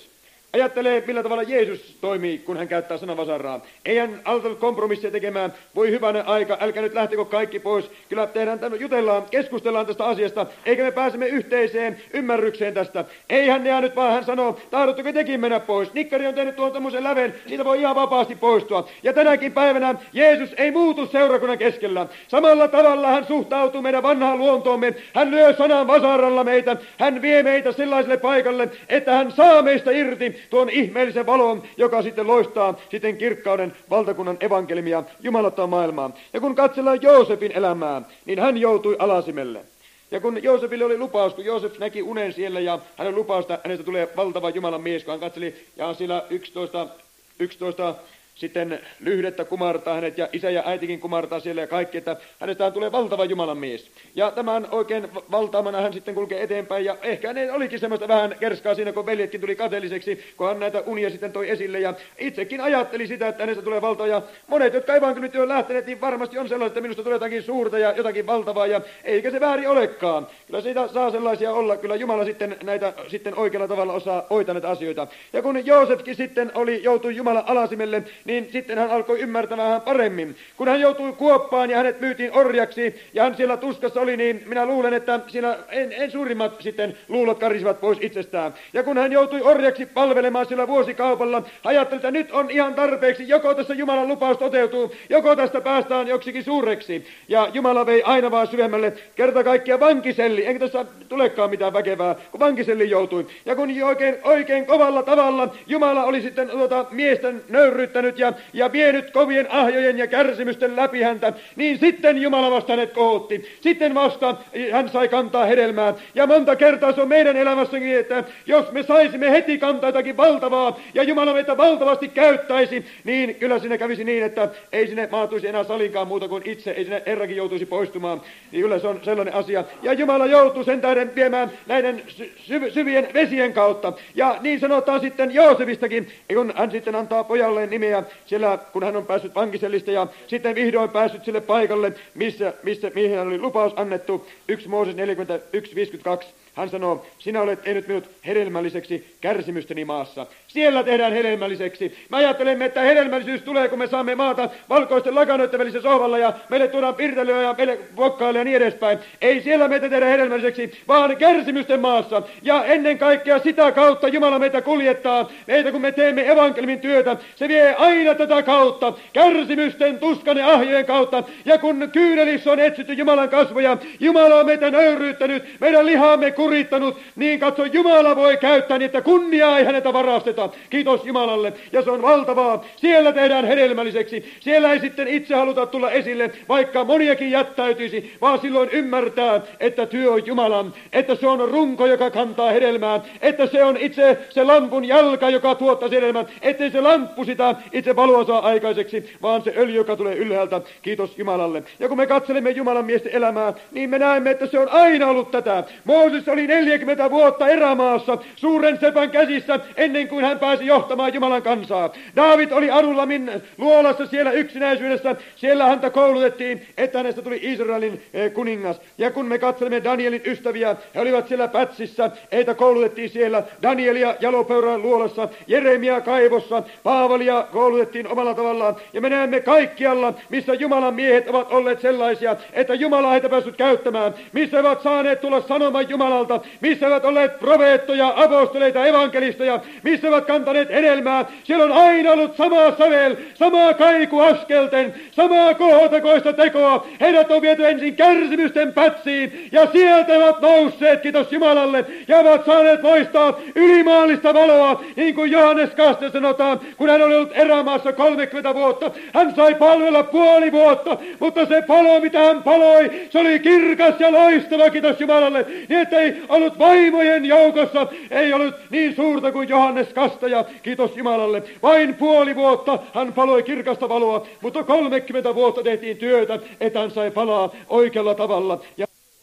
Ajattelee, millä tavalla Jeesus toimii, kun hän käyttää sanavasaraa. Ei hän altanut kompromissia tekemään. Voi hyvänä aika, älkää nyt lähtekö kaikki pois. Kyllä tehdään, jutellaan, keskustellaan tästä asiasta, eikä me pääsemme yhteiseen ymmärrykseen tästä. Ei hän jäänyt, vaan hän sanoo, tahdotteko tekin mennä pois? Nikkari on tehnyt tuon tämmöisen läven, siitä voi ihan vapaasti poistua. Ja tänäkin päivänä Jeesus ei muutu seurakunnan keskellä. Samalla tavalla hän suhtautuu meidän vanhaan luontoomme. Hän lyö sanan vasaralla meitä. Hän vie meitä sellaiselle paikalle, että hän saa meistä irti tuon ihmeellisen valon, joka sitten loistaa sitten kirkkauden valtakunnan evankeliumia jumalattoa maailmaa. Ja kun katsellaan Joosefin elämää, niin hän joutui alasimelle. Ja kun Joosefille oli lupaus, kun Joosef näki unen siellä ja hänen lupausta, hänestä tulee valtava Jumalan mies, kun hän katseli, ja siellä yksitoista, yksitoista sitten lyhdettä kumartaa hänet, ja isä ja äitikin kumartaa siellä ja kaikki, että hänestähän tulee valtava Jumalan mies. Ja tämän oikein valtaamana hän sitten kulkee eteenpäin, ja ehkä ne olikin semmoista vähän kerskaa siinä, kun veljetkin tuli kateelliseksi, kun hän näitä unia sitten toi esille, ja itsekin ajatteli sitä, että hänestä tulee valtava, ja monet, jotka evankeliumit on lähteneet, niin varmasti on sellaista, että minusta tulee jotakin suurta ja jotakin valtavaa, ja eikä se väärin olekaan. Kyllä siitä saa sellaisia olla, kyllä Jumala sitten näitä sitten oikealla tavalla osaa hoitaa näitä asioita. Ja kun Joosefkin sitten oli, joutui Jumalan alasimelle, niin sitten hän alkoi ymmärtämään vähän paremmin. Kun hän joutui kuoppaan ja hänet myytiin orjaksi ja hän siellä tuskassa oli, niin minä luulen, että siinä en, en suurimmat sitten luulot karisivat pois itsestään. Ja kun hän joutui orjaksi palvelemaan siellä vuosikaupalla, ajatteli, että nyt on ihan tarpeeksi, joko tässä Jumalan lupaus toteutuu, joko tästä päästään joksikin suureksi. Ja Jumala vei aina vaan syvemmälle, kerta kaikkia vankiselli, eikä tässä tulekaan mitään väkevää, kun vankiselli joutui. Ja kun oikein, oikein kovalla tavalla Jumala oli sitten tuota miesten nöyryyttänyt ja ja vienyt kovien ahjojen ja kärsimysten läpi häntä, niin sitten Jumala vasta hänet kohotti. Sitten vasta hän sai kantaa hedelmää. Ja monta kertaa se on meidän elämässäkin, että jos me saisimme heti kantaa jotakin valtavaa, ja Jumala meitä valtavasti käyttäisi, niin kyllä sinne kävisi niin, että ei sinne maatuisi enää salinkaan muuta kuin itse, ei sinne Herrakin joutuisi poistumaan. Niin kyllä se on sellainen asia. Ja Jumala joutuu sen tähden viemään näiden sy- syvien vesien kautta. Ja niin sanotaan sitten Joosefistakin, kun hän sitten antaa pojalleen nimeä, siellä kun hän on päässyt vankisellista ja sitten vihdoin päässyt sille paikalle, missä, missä, mihin hän oli lupaus annettu, yksi Mooses neljäkymmentäyksi viisikymmentäkaksi. Hän sanoo, sinä olet tehnyt minut hedelmälliseksi kärsimysteni maassa. Siellä tehdään hedelmälliseksi. Me ajattelemme, että hedelmällisyys tulee, kun me saamme maata valkoisten lakanoiden välissä sohvalla ja meille tuodaan pirtelyä ja meille vokkaille ja niin edespäin. Ei siellä meitä tehdä hedelmälliseksi, vaan kärsimysten maassa. Ja ennen kaikkea sitä kautta Jumala meitä kuljettaa. Meitä kun me teemme evankeliumin työtä, se vie aina tätä kautta. Kärsimysten, tuskan ja ahjojen kautta. Ja kun kyynelissä on etsitty Jumalan kasvoja, Jumala on meitä nöyryyttänyt, meidän lihaamme kurittanut, niin katso, Jumala voi käyttää niin, että kunniaa ei häneltä varasteta. Kiitos Jumalalle. Ja se on valtavaa. Siellä tehdään hedelmälliseksi. Siellä ei sitten itse haluta tulla esille, vaikka moniakin jättäytyisi, vaan silloin ymmärtää, että työ on Jumalan, että se on runko, joka kantaa hedelmää, että se on itse se lampun jalka, joka tuottaa hedelmää, ettei se lamppu sitä itse valoa saa aikaiseksi, vaan se öljy, joka tulee ylhäältä. Kiitos Jumalalle. Ja kun me katselemme Jumalan miesten elämää, niin me näemme, että se on aina ollut tätä. Mooses oli neljäkymmentä vuotta erämaassa suuren sepän käsissä ennen kuin hän pääsi johtamaan Jumalan kansaa. Daavid oli Adulamin luolassa siellä yksinäisyydessä. Siellä häntä koulutettiin, että hänestä tuli Israelin kuningas. Ja kun me katselemme Danielin ystäviä, he olivat siellä Pätsissä. Heitä koulutettiin siellä. Danielia jalopeuran luolassa, Jeremia kaivossa, Paavalia koulutettiin omalla tavallaan. Ja me näemme kaikkialla, missä Jumalan miehet ovat olleet sellaisia, että Jumala on heitä päässyt käyttämään. Missä he ovat saaneet tulla sanomaan Jumalalta, missä ovat olleet profeettoja, apostoleita, evankelistoja, missä ovat kantaneet hedelmää. Siellä on aina ollut sama sävel, sama kaiku askelten, samaa kohotakoista tekoa. Heidät on viety ensin kärsimysten pätsiin ja sieltä ovat nousseet, kiitos Jumalalle, ja ovat saaneet loistaa ylimaallista valoa, niin kuin Johannes Kaste sanotaan, kun hän oli ollut erämaassa kolmekymmentä vuotta. Hän sai palvella puoli vuotta, mutta se palo, mitä hän paloi, se oli kirkas ja loistava, kiitos Jumalalle, niin että ei ollut vaimojen joukossa, ei ollut niin suurta kuin Johannes Kastaja, kiitos Jumalalle. Vain puoli vuotta hän paloi kirkasta valoa, mutta kolmekymmentä vuotta tehtiin työtä, että hän sai palaa oikealla tavalla. Ja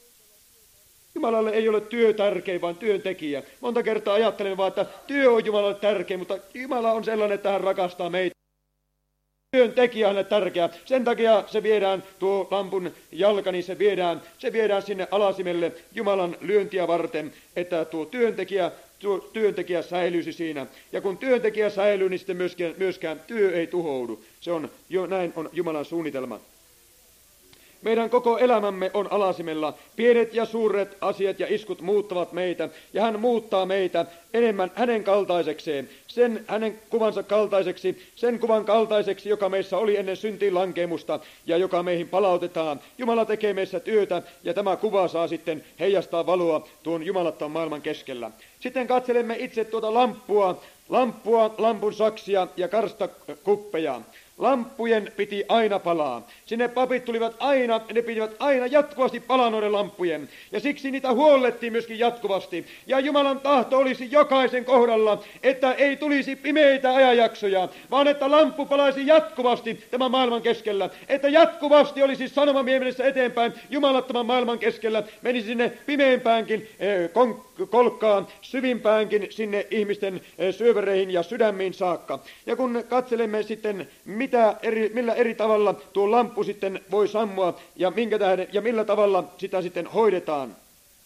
Jumalalle ei ole työ tärkein, vaan työntekijä. Monta kertaa ajattelen vaan, että työ on Jumalalle tärkein, mutta Jumala on sellainen, että hän rakastaa meitä. Työntekijä on tärkeä. Sen takia se viedään, tuo lampun jalka, niin se viedään, se viedään sinne alasimelle Jumalan lyöntiä varten, että tuo työntekijä työntekijä säilyisi siinä. Ja kun työntekijä säilyy, niin sitten myöskään, myöskään työ ei tuhoudu. Se on jo näin on Jumalan suunnitelma. Meidän koko elämämme on alasimella. Pienet ja suuret asiat ja iskut muuttavat meitä, ja hän muuttaa meitä enemmän hänen kaltaisekseen, sen hänen kuvansa kaltaiseksi, sen kuvan kaltaiseksi, joka meissä oli ennen syntiin lankemusta, ja joka meihin palautetaan. Jumala tekee meissä työtä, ja tämä kuva saa sitten heijastaa valoa tuon jumalattoman maailman keskellä. Sitten katselemme itse tuota lamppua, lamppua, lampun saksia ja karstakuppeja. Lamppujen piti aina palaa. Sinne papit tulivat aina, ne pitivät aina jatkuvasti palaa noiden lamppujen. Ja siksi niitä huollettiin myöskin jatkuvasti. Ja Jumalan tahto olisi jokaisen kohdalla, että ei tulisi pimeitä ajanjaksoja, vaan että lamppu palaisi jatkuvasti tämän maailman keskellä. Että jatkuvasti olisi sanoma mielessä eteenpäin jumalattoman maailman keskellä, menisi sinne pimeimpäänkin eh, kolkkaan, syvimpäänkin sinne ihmisten eh, syövereihin ja sydämiin saakka. Ja kun katselemme sitten, mitä eri, millä eri tavalla tuo lamppu sitten voi sammua ja, minkä tähden, ja millä tavalla sitä sitten hoidetaan.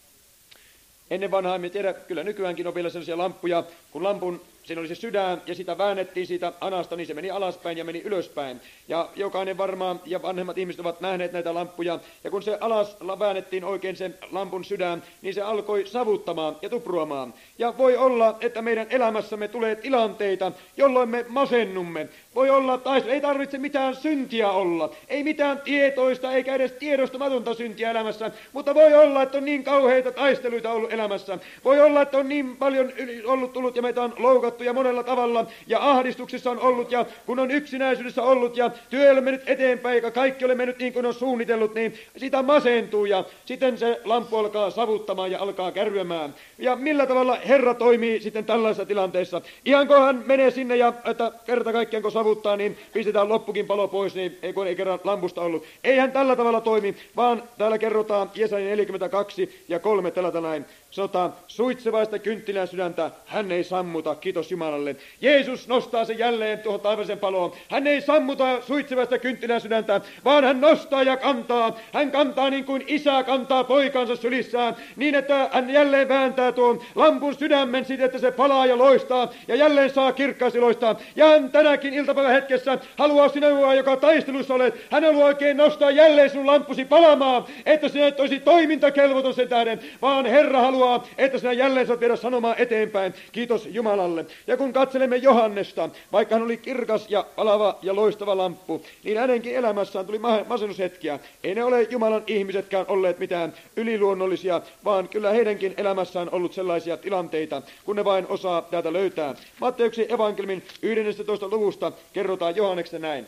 Ennen vanhaa, en tiedä, kyllä nykyäänkin on vielä sellaisia lamppuja, kun lampun, siinä oli se sydän ja sitä väännettiin siitä anasta, niin se meni alaspäin ja meni ylöspäin. Ja jokainen varmaan ja vanhemmat ihmiset ovat nähneet näitä lamppuja. Ja kun se alas väännettiin oikein sen lampun sydän, niin se alkoi savuttamaan ja tupruamaan. Ja voi olla, että meidän elämässämme tulee tilanteita, jolloin me masennumme. Voi olla, tai ei tarvitse mitään syntiä olla. Ei mitään tietoista eikä edes tiedostamatonta syntiä elämässä. Mutta voi olla, että on niin kauheita taisteluita ollut elämässä. Voi olla, että on niin paljon ollut tullut ja meitä on loukattu ja monella tavalla. Ja ahdistuksissa on ollut ja kun on yksinäisyydessä ollut ja työ ei ole mennyt eteenpäin ja kaikki ole mennyt niin kuin on suunnitellut, niin sitä masentuu ja sitten se lamppu alkaa savuttamaan ja alkaa kärryämään. Ja millä tavalla Herra toimii sitten tällaisessa tilanteessa? Ihan kun hän menee sinne ja että kerta kaikkiaan kun savuttaa, niin pistetään loppukin palo pois, niin ei, kun ei kerran lampusta ollut. Ei hän tällä tavalla toimi, vaan täällä kerrotaan Jesaja neljäkymmentäkaksi ja kolme tällä näin. Sanotaan, suitsevaista kynttilän sydäntä hän ei sammuta, kiitos Jumalalle. Jeesus nostaa sen jälleen tuohon taivaaseen paloon. Hän ei sammuta suitsevaista kynttilän sydäntä, vaan hän nostaa ja kantaa. Hän kantaa niin kuin isä kantaa poikansa sylissään, niin että hän jälleen vääntää tuon lampun sydämen siitä, että se palaa ja loistaa, ja jälleen saa kirkkaasti loistaa. Ja hän tänäkin iltapäivän hetkessä haluaa sinua, joka taistelussa olet, hän haluaa oikein nostaa jälleen sinun lampusi palamaan, että sinä et olisi toimintakelvoton sen tähden, vaan Herra haluaa, että sinä jälleen saat viedä sanomaa eteenpäin. Kiitos Jumalalle. Ja kun katselemme Johannesta, vaikka hän oli kirkas ja palava ja loistava lamppu, niin hänenkin elämässään tuli masennushetkiä. Ei ne ole Jumalan ihmisetkään olleet mitään yliluonnollisia, vaan kyllä heidänkin elämässään on ollut sellaisia tilanteita, kun ne vain osaa täältä löytää. Matteuksen evankeliumin yhdentoista luvusta kerrotaan Johanneksen näin.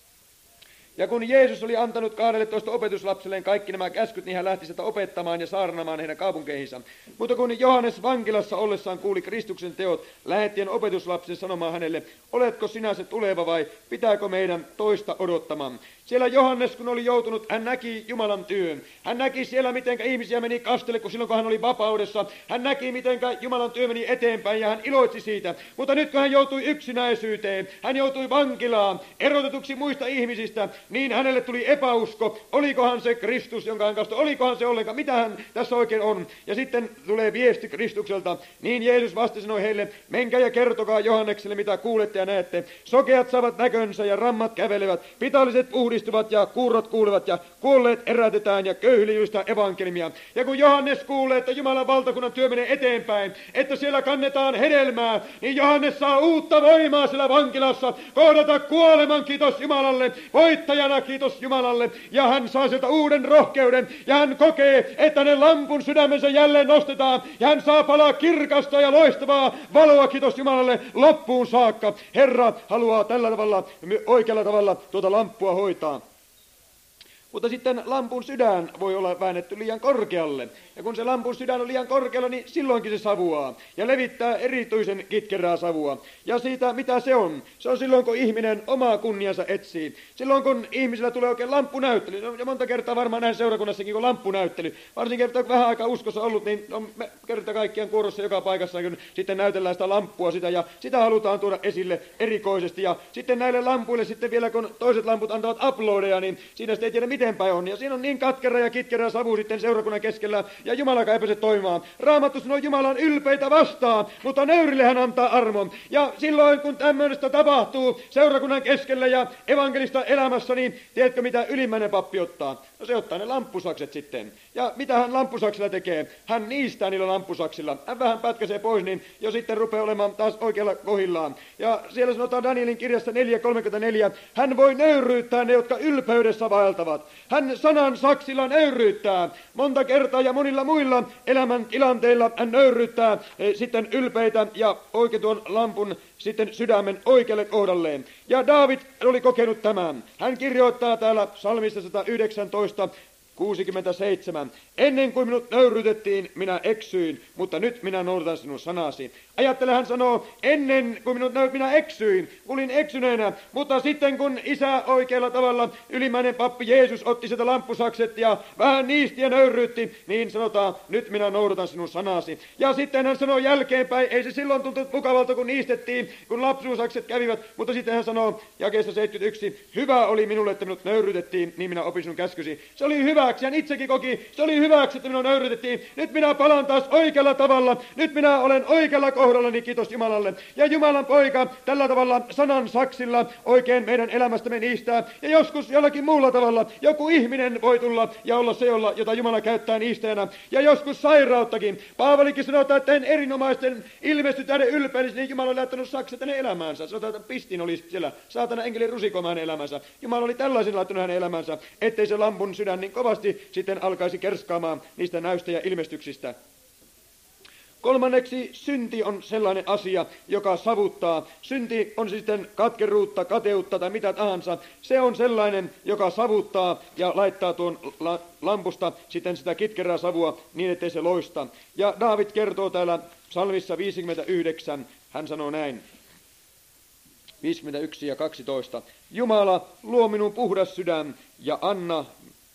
Ja kun Jeesus oli antanut kahdelletoista opetuslapselleen kaikki nämä käskyt, niin hän lähti sitä opettamaan ja saarnaamaan heidän kaupunkeihinsa. Mutta kun Johannes vankilassa ollessaan kuuli Kristuksen teot, lähettien opetuslapsen sanomaan hänelle, oletko sinä se tuleva vai pitääkö meidän toista odottamaan? Siellä Johannes, kun oli joutunut, hän näki Jumalan työn. Hän näki siellä, miten ihmisiä meni kastelle, kun silloin kun hän oli vapaudessa. Hän näki, miten Jumalan työ meni eteenpäin ja hän iloitsi siitä. Mutta nyt kun hän joutui yksinäisyyteen, hän joutui vankilaan, erotetuksi muista ihmisistä, niin hänelle tuli epäusko. Olikohan se Kristus, jonka hän kastoi? Olikohan se ollenkaan? Mitä hän tässä oikein on? Ja sitten tulee viesti Kristukselta. Niin Jeesus vastasi sanoi heille, menkää ja kertokaa Johannekselle, mitä kuulette ja näette. Sokeat saavat näkönsä ja rammat kävelevät, pitalliset puhdistuvat ja kuurot kuulevat ja kuolleet erätetään ja köyhille julistaa evankeliumia. Ja kun Johannes kuulee, että Jumalan valtakunnan työ menee eteenpäin, että siellä kannetaan hedelmää, niin Johannes saa uutta voimaa siellä vankilassa kohdata kuoleman, kiitos Jumalalle, voittajana, kiitos Jumalalle, ja hän saa sieltä uuden rohkeuden, ja hän kokee, että ne lampun sydämensä jälleen nostetaan, ja hän saa palaa kirkasta ja loistavaa valoa, kiitos Jumalalle, loppuun saakka. Herra haluaa tällä tavalla, oikealla tavalla tuota lamppua hoitaa. Mutta sitten lampun sydän voi olla väännetty liian korkealle. Ja kun se lampun sydän on liian korkealla, niin silloinkin se savuaa. Ja levittää erityisen kitkerää savua. Ja siitä, mitä se on? Se on silloin, kun ihminen omaa kunniansa etsii. Silloin, kun ihmisillä tulee oikein lamppunäyttely. Ja monta kertaa varmaan näin seurakunnassakin, kun lamppunäyttely. Varsinkin, että vähän aikaa uskossa ollut, niin on kerta kaikkiaan kuorossa joka paikassa, kun sitten näytellään sitä lamppua sitä. Ja sitä halutaan tuoda esille erikoisesti. Ja sitten näille lampuille sitten vielä, kun toiset lamput antavat uploadeja, niin siinä sitten ei tiedä, miten miten päin on. Ja siinä on niin katkera ja kitkerä savu sitten seurakunnan keskellä, ja Jumala ei pääse toimimaan. Raamattu sanoo, Jumala on ylpeitä vastaan, mutta nöyrille hän antaa armon. Ja silloin, kun tämmöistä tapahtuu seurakunnan keskellä ja evankelista elämässä, niin tiedätkö, mitä ylimmäinen pappi ottaa? No se ottaa ne lamppusakset sitten. Ja mitä hän lamppusaksilla tekee? Hän niistää niillä lamppusaksilla. Hän vähän pätkäsee pois, niin jo sitten rupeaa olemaan taas oikealla kohdillaan. Ja siellä sanotaan Danielin kirjassa neljä kolmekymmentäneljä, hän voi nöyryyttää ne, jotka ylpeydessä vaeltavat. Hän sanan saksilla nöyryyttää. Monta kertaa ja monilla muilla elämän tilanteilla hän nöyryyttää e, sitten ylpeitä ja oikein tuon lampun sitten sydämen oikealle kohdalleen. Ja Daavid oli kokenut tämän. Hän kirjoittaa täällä psalmissa sata yhdeksäntoista, kuusikymmentäseitsemän. Ennen kuin minut nöyrytettiin, minä eksyin, mutta nyt minä noudatan sinun sanasi. Ajattele, hän sanoo, ennen kuin minut nöyrytettiin, minä eksyin, olin eksyneenä, mutta sitten kun isä oikealla tavalla, ylimmäinen pappi Jeesus otti sieltä lamppusakset ja vähän niisti ja nöyryytti, niin sanotaan, nyt minä noudatan sinun sanasi. Ja sitten hän sanoo jälkeenpäin, ei se silloin tuntunut mukavalta, kun niistettiin, kun lapsuusakset kävivät, mutta sitten hän sanoo jakeessa seitsemänkymmentäyksi, hyvä oli minulle, että minut nöyrytettiin, niin minä opin sinun käskysi. Se oli hyväksi, hän itsekin koki, se oli hyväksi, että minua nöyrytettiin. Nyt minä palaan taas oikealla tavalla, nyt minä olen oikealla kohdallani, kiitos Jumalalle. Ja Jumalan poika tällä tavalla sanan saksilla oikein meidän elämästämme niistää. Ja joskus jollakin muulla tavalla joku ihminen voi tulla ja olla se, jolla, jota Jumala käyttää niistäjänä. Ja joskus sairauttakin. Paavalikin sanotaan, että en erinomaisten ilmesty tähden ylpeydessä, niin Jumala oli laittanut sakset hänen elämäänsä. Sanotaan, että pistin oli siellä, saatana enkeli rusikoimaan hänen elämänsä. Jumala oli tällaisen laittanut hänen elämänsä, ettei se lampun sydän niin kovasti sitten alkaisi kerskaamaan niistä näystä ja ilmestyksistä. Kolmanneksi, synti on sellainen asia, joka savuttaa. Synti on sitten katkeruutta, kateutta tai mitä tahansa. Se on sellainen, joka savuttaa ja laittaa tuon la- lampusta sitten sitä kitkerää savua niin, ettei se loista. Ja Daavid kertoo täällä psalmissa viisikymmentäyhdeksän, hän sanoo näin. viisikymmentäyksi ja kaksitoista. Jumala, luo minun puhdas sydän ja anna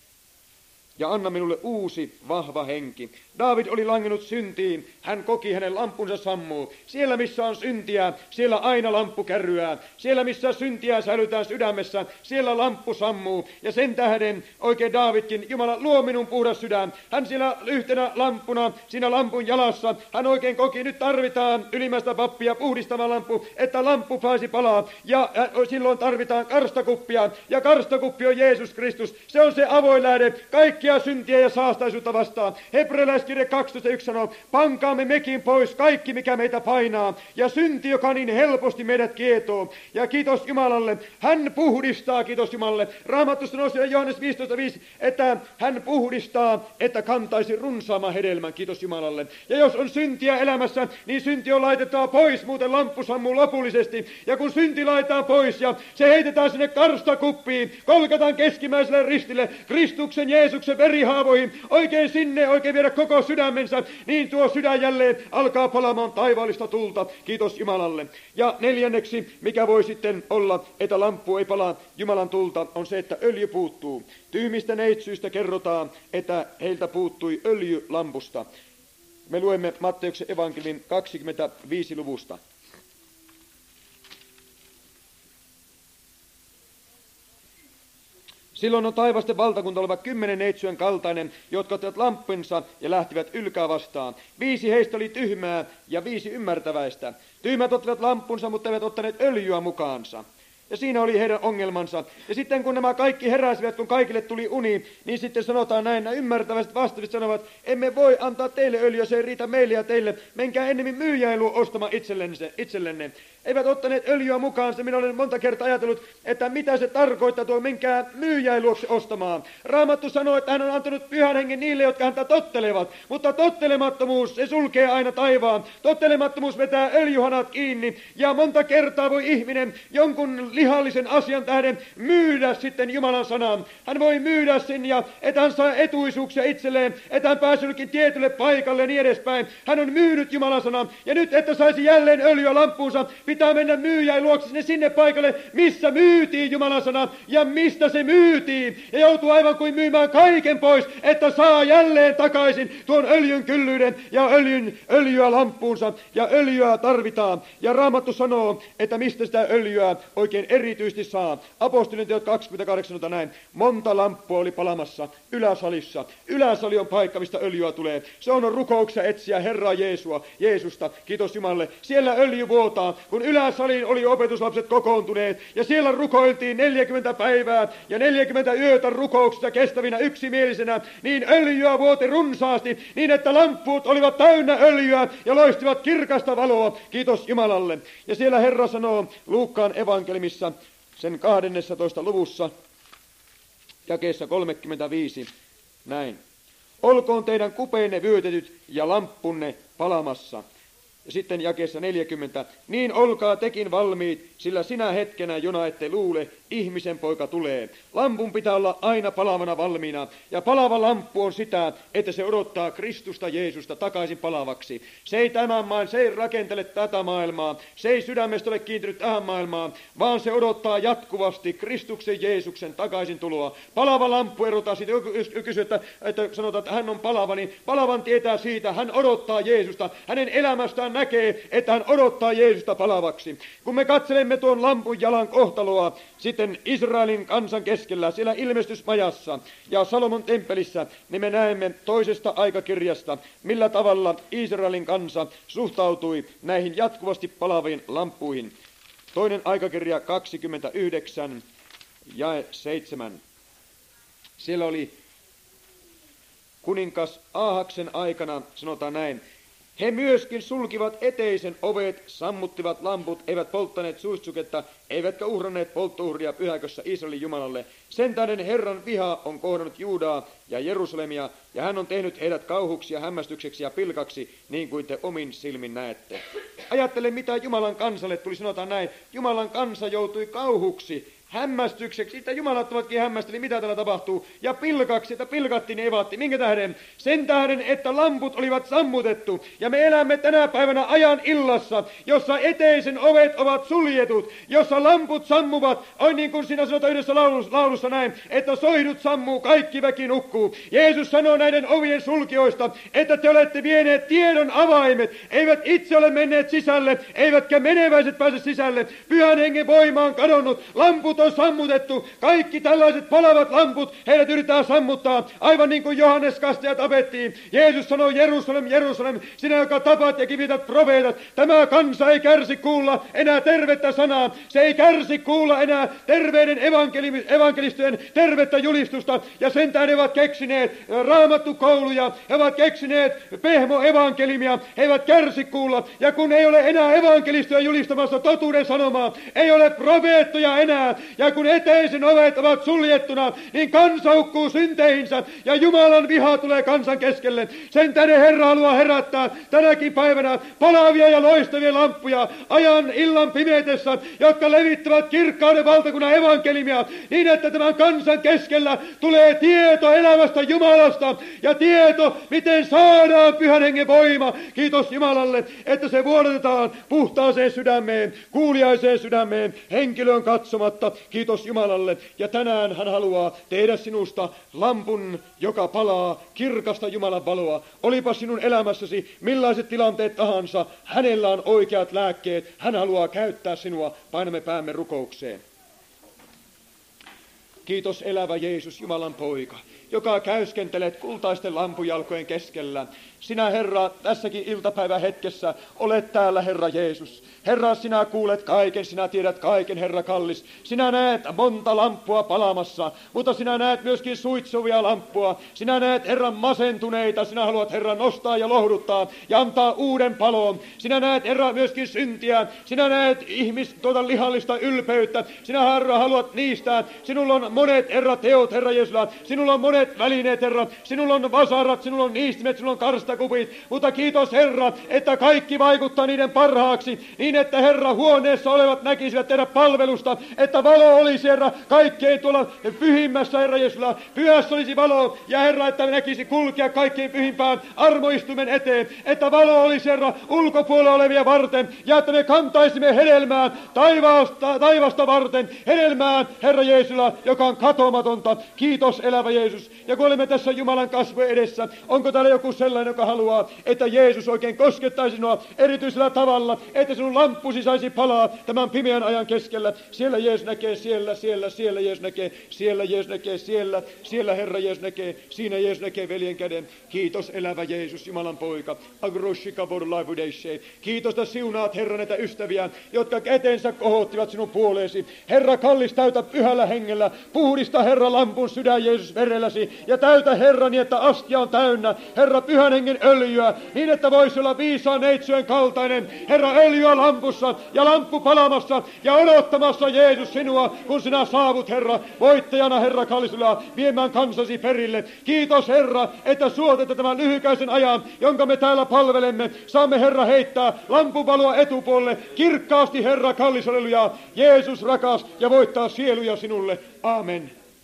ja anna minulle uusi, vahva henki. Daavid oli langennut syntiin, hän koki hänen lampunsa sammuu. Siellä missä on syntiä, siellä aina lamppu kärryää. Siellä missä syntiä säilytään sydämessä, siellä lamppu sammuu. Ja sen tähden oikein Daavidkin, Jumala luo minun puhdas sydän. Hän siellä yhtenä lampuna, siinä lampun jalassa, hän oikein koki, nyt tarvitaan ylimmäistä pappia puhdistava lamppu, että lamppu saisi palaa. Ja äh, silloin tarvitaan karstakuppia, ja karstakuppi on Jeesus Kristus. Se on se avoin lähde kaikkia syntiä ja saastaisuutta vastaan. Hebrealaiskirja kaksitoista yksi sanoo, pankaamme mekin pois kaikki, mikä meitä painaa, ja synti, joka niin helposti meidät kietoo. Ja kiitos Jumalalle, hän puhdistaa, kiitos Jumalalle. Raamattu sanoo Johannes viisitoista viisi, että hän puhdistaa, että kantaisi runsaamman hedelmän, kiitos Jumalalle. Ja jos on syntiä elämässä, niin synti on laitettava pois, muuten lamppu sammuu lopullisesti. Ja kun synti laitetaan pois ja se heitetään sinne karstakuppiin, kolkataan keskimmäiselle ristille, Kristuksen Jeesuksen verihaavoihin, oikein sinne, oikein viedä koko sydämensä, niin tuo sydän jälleen alkaa palamaan taivaallista tulta. Kiitos Jumalalle. Ja neljänneksi, mikä voi sitten olla, että lamppu ei palaa Jumalan tulta, on se, että öljy puuttuu. Tyhmistä neitsyistä kerrotaan, että heiltä puuttui öljy lampusta. Me luemme Matteuksen evankeliumin kaksikymmentäviisi luvusta. Silloin on taivasten valtakunta oleva kymmenen neitsyön kaltainen, jotka ottivat lamppunsa ja lähtivät ylkää vastaan. Viisi heistä oli tyhmää ja viisi ymmärtäväistä. Tyhmät ottivat lamppunsa, mutta eivät ottaneet öljyä mukaansa. Ja siinä oli heidän ongelmansa. Ja sitten kun nämä kaikki heräsivät, kun kaikille tuli uni, niin sitten sanotaan näin, nämä ymmärtäväiset vastaavit sanovat, emme voi antaa teille öljyä, se ei riitä meille ja teille. Menkää ennemmin myyjäiluun ostamaan itsellenne. itsellenne. Eivät ottaneet öljyä mukaansa. Minä olen monta kertaa ajatellut, että mitä se tarkoittaa tuo, menkää myyjäiluoksi ostamaan. Raamattu sanoo, että hän on antanut pyhän hengen niille, jotka häntä tottelevat. Mutta tottelemattomuus, se sulkee aina taivaan. Tottelemattomuus vetää öljyhanat kiinni. Ja monta kertaa voi ihminen jonkun lihallisen asian tähden myydä sitten Jumalan sanan. Hän voi myydä sen ja että hän saa etuisuuksia itselleen, että hän pääsee jollekin tietylle paikalle ja niin edespäin. Hän on myynyt Jumalan sanan. Ja nyt, että saisi jälleen öljyä lampuunsa, pitää mennä myyjän luokse sinne, sinne paikalle, missä myytiin Jumalan sana ja mistä se myytiin. Ja joutuu aivan kuin myymään kaiken pois, että saa jälleen takaisin tuon öljyn kyllyyden ja öljyn, öljyä lamppuunsa. Ja öljyä tarvitaan. Ja Raamattu sanoo, että mistä sitä öljyä oikein erityisesti saa. Apostolien teot kaksikymmentäkahdeksan sanotaan näin. Monta lamppua oli palamassa yläsalissa. Yläsali on paikka, mistä öljyä tulee. Se on rukouksia etsiä Herraa Jeesua, Jeesusta. Kiitos Jumalalle. Siellä öljy vuotaa, kun yläsaliin oli opetuslapset kokoontuneet. Ja siellä rukoiltiin neljäkymmentä päivää ja neljäkymmentä yötä rukouksista kestävinä yksimielisenä. Niin öljyä vuoti runsaasti, niin että lamppuut olivat täynnä öljyä ja loistivat kirkasta valoa. Kiitos Jumalalle. Ja siellä Herra sanoo Luukkaan evankelimissa sen kahdennessatoista luvussa jakeessa kolmekymmentäviisi näin. Olkoon teidän kupeenne vyötetyt ja lamppunne palamassa. Ja sitten jakeessa neljäkymmentä. Niin olkaa tekin valmiit, sillä sinä hetkenä, jona ette luule, ihmisen poika tulee. Lampun pitää olla aina palavana valmiina. Ja palava lamppu on sitä, että se odottaa Kristusta Jeesusta takaisin palavaksi. Se ei tämän maan, se ei rakentele tätä maailmaa. Se ei sydämestä ole kiintynyt tähän maailmaan, vaan se odottaa jatkuvasti Kristuksen Jeesuksen takaisin tuloa. Palava lamppu erottaa siitä. Jos kysyy, että, että sanotaan, että hän on palava, niin palavan tietää siitä, hän odottaa Jeesusta. Hänen elämästään näkee, että hän odottaa Jeesusta palavaksi. Kun me katselemme tuon lampun jalan kohtaloa, sitten Israelin kansan keskellä, siellä ilmestysmajassa ja Salomon temppelissä, niin me näemme toisesta aikakirjasta, millä tavalla Israelin kansa suhtautui näihin jatkuvasti palaviin lamppuihin. Toinen aikakirja kaksikymmentäyhdeksän, jae seitsemän. Siellä oli kuningas Aahaksen aikana, sanotaan näin, he myöskin sulkivat eteisen ovet, sammuttivat lamput, eivät polttaneet suitsuketta, eivätkä uhranneet polttouhria pyhäkössä Israelin Jumalalle. Sen tähden Herran viha on kohdannut Juudaa ja Jerusalemia, ja hän on tehnyt heidät kauhuksi ja hämmästykseksi ja pilkaksi, niin kuin te omin silmin näette. Ajattele, mitä Jumalan kansalle tuli, sanotaan näin. Jumalan kansa joutui kauhuksi, hämmästykseksi, että jumalat ovatkin hämmästeli, mitä täällä tapahtuu, ja pilkaksi, että pilkattiin ja evatti. Minkä tähden? Sen tähden, että lamput olivat sammutettu, ja me elämme tänä päivänä ajan illassa, jossa eteisen ovet ovat suljetut, jossa lamput sammuvat, on niin kuin siinä sanotaan yhdessä laulussa, laulussa näin, että soihdut sammuu, kaikki väki nukkuu. Jeesus sanoo näiden ovien sulkioista, että te olette vieneet tiedon avaimet, eivät itse ole menneet sisälle, eivätkä meneväiset pääse sisälle, pyhän hengen voima on kadonnut, lamput on sammutettu, kaikki tällaiset palavat lamput, heidät yritetään sammuttaa, aivan niin kuin Johannes Kastaja tapettiin. Jeesus sanoi, Jerusalem, Jerusalem, sinä joka tapat ja kivität profeetat, tämä kansa ei kärsi kuulla enää tervettä sanaa, se ei kärsi kuulla enää terveiden evankelistojen tervettä julistusta, ja sen tähden he ovat keksineet raamattukouluja, he ovat keksineet pehmoevankelimia, he eivät kärsi kuulla, ja kun ei ole enää evankelistoja julistamassa totuuden sanomaa, ei ole profeettoja enää, ja kun eteisen ovet ovat suljettuna, niin kansa hukkuu synteihinsä, ja Jumalan viha tulee kansan keskelle. Sen tähden Herra haluaa herättää tänäkin päivänä palavia ja loistavia lamppuja ajan illan pimeydessä, jotka levittävät kirkkauden valtakunnan evankelimia, niin että tämän kansan keskellä tulee tieto elävästä Jumalasta, ja tieto, miten saadaan pyhän hengen voima. Kiitos Jumalalle, että se vuodatetaan puhtaaseen sydämeen, kuuliaiseen sydämeen, henkilöön katsomatta. Kiitos Jumalalle. Ja tänään hän haluaa tehdä sinusta lampun, joka palaa, kirkasta Jumalan valoa. Olipa sinun elämässäsi millaiset tilanteet tahansa, hänellä on oikeat lääkkeet. Hän haluaa käyttää sinua. Painamme päämme rukoukseen. Kiitos elävä Jeesus, Jumalan poika, joka käyskentelet kultaisten lampujalkojen keskellä. Sinä, Herra, tässäkin iltapäivän hetkessä olet täällä, Herra Jeesus. Herra, sinä kuulet kaiken, sinä tiedät kaiken, Herra kallis. Sinä näet monta lamppua palamassa, mutta sinä näet myöskin suitsuvia lamppua. Sinä näet, Herran, masentuneita. Sinä haluat, Herra, nostaa ja lohduttaa ja antaa uuden palon. Sinä näet, Herra, myöskin syntiä. Sinä näet ihmis tuota lihallista ylpeyttä. Sinä, Herra, haluat niistää. Sinulla on monet, Herra, teot, Herra Jeesus. Sinulla on monet välineet, Herra. Sinulla on vasarat, sinulla on niistimet, sinulla on karstakupit. Mutta kiitos, Herra, että kaikki vaikuttaa niiden parhaaksi. Niin, että Herra, huoneessa olevat näkisivät tehdä palvelusta. Että valo olisi, Herra, kaikkein tuolla pyhimmässä, Herra Jeesus. Pyhässä olisi valo. Ja Herra, että me näkisi kulkea kaikkein pyhimpään armoistumen eteen. Että valo olisi, Herra, ulkopuolella olevia varten. Ja että me kantaisimme hedelmään taivaasta, taivasta varten. Hedelmään, Herra Jeesula, joka on katomatonta. Kiitos, elävä Jeesus. Ja kun olemme tässä Jumalan kasvojen edessä, onko täällä joku sellainen, joka haluaa, että Jeesus oikein koskettaisi sinua erityisellä tavalla, että sinun lamppusi saisi palaa tämän pimeän ajan keskellä. Siellä Jeesus näkee, siellä, siellä, siellä Jeesus näkee, siellä Jeesus näkee, siellä, siellä Herra Jeesus näkee, siinä Jeesus näkee veljen käden. Kiitos, elävä Jeesus, Jumalan poika. Agroshika vorlaivudeissei. Kiitos, että siunaat, Herra, näitä ystäviä, jotka kätensä kohottivat sinun puoleesi. Herra, kallis, täytä pyhällä hengellä. Puhdista, Herra, lampun sydän Jeesus verelläsi. Ja täytä, Herra, niin että astia on täynnä, Herra, pyhän hengen öljyä, niin että voisi olla viisaan neitsyön kaltainen, Herra, öljyä lampussa ja lamppu palamassa ja odottamassa, Jeesus, sinua, kun sinä saavut, Herra, voittajana, Herra, kallisella, viemään kansasi perille. Kiitos, Herra, että suotette tämän lyhykäisen ajan, jonka me täällä palvelemme. Saamme, Herra, heittää lampuvaloa etupuolelle kirkkaasti, Herra, kallis, halleluja, Jeesus rakas, ja voittaa sieluja sinulle. Amen.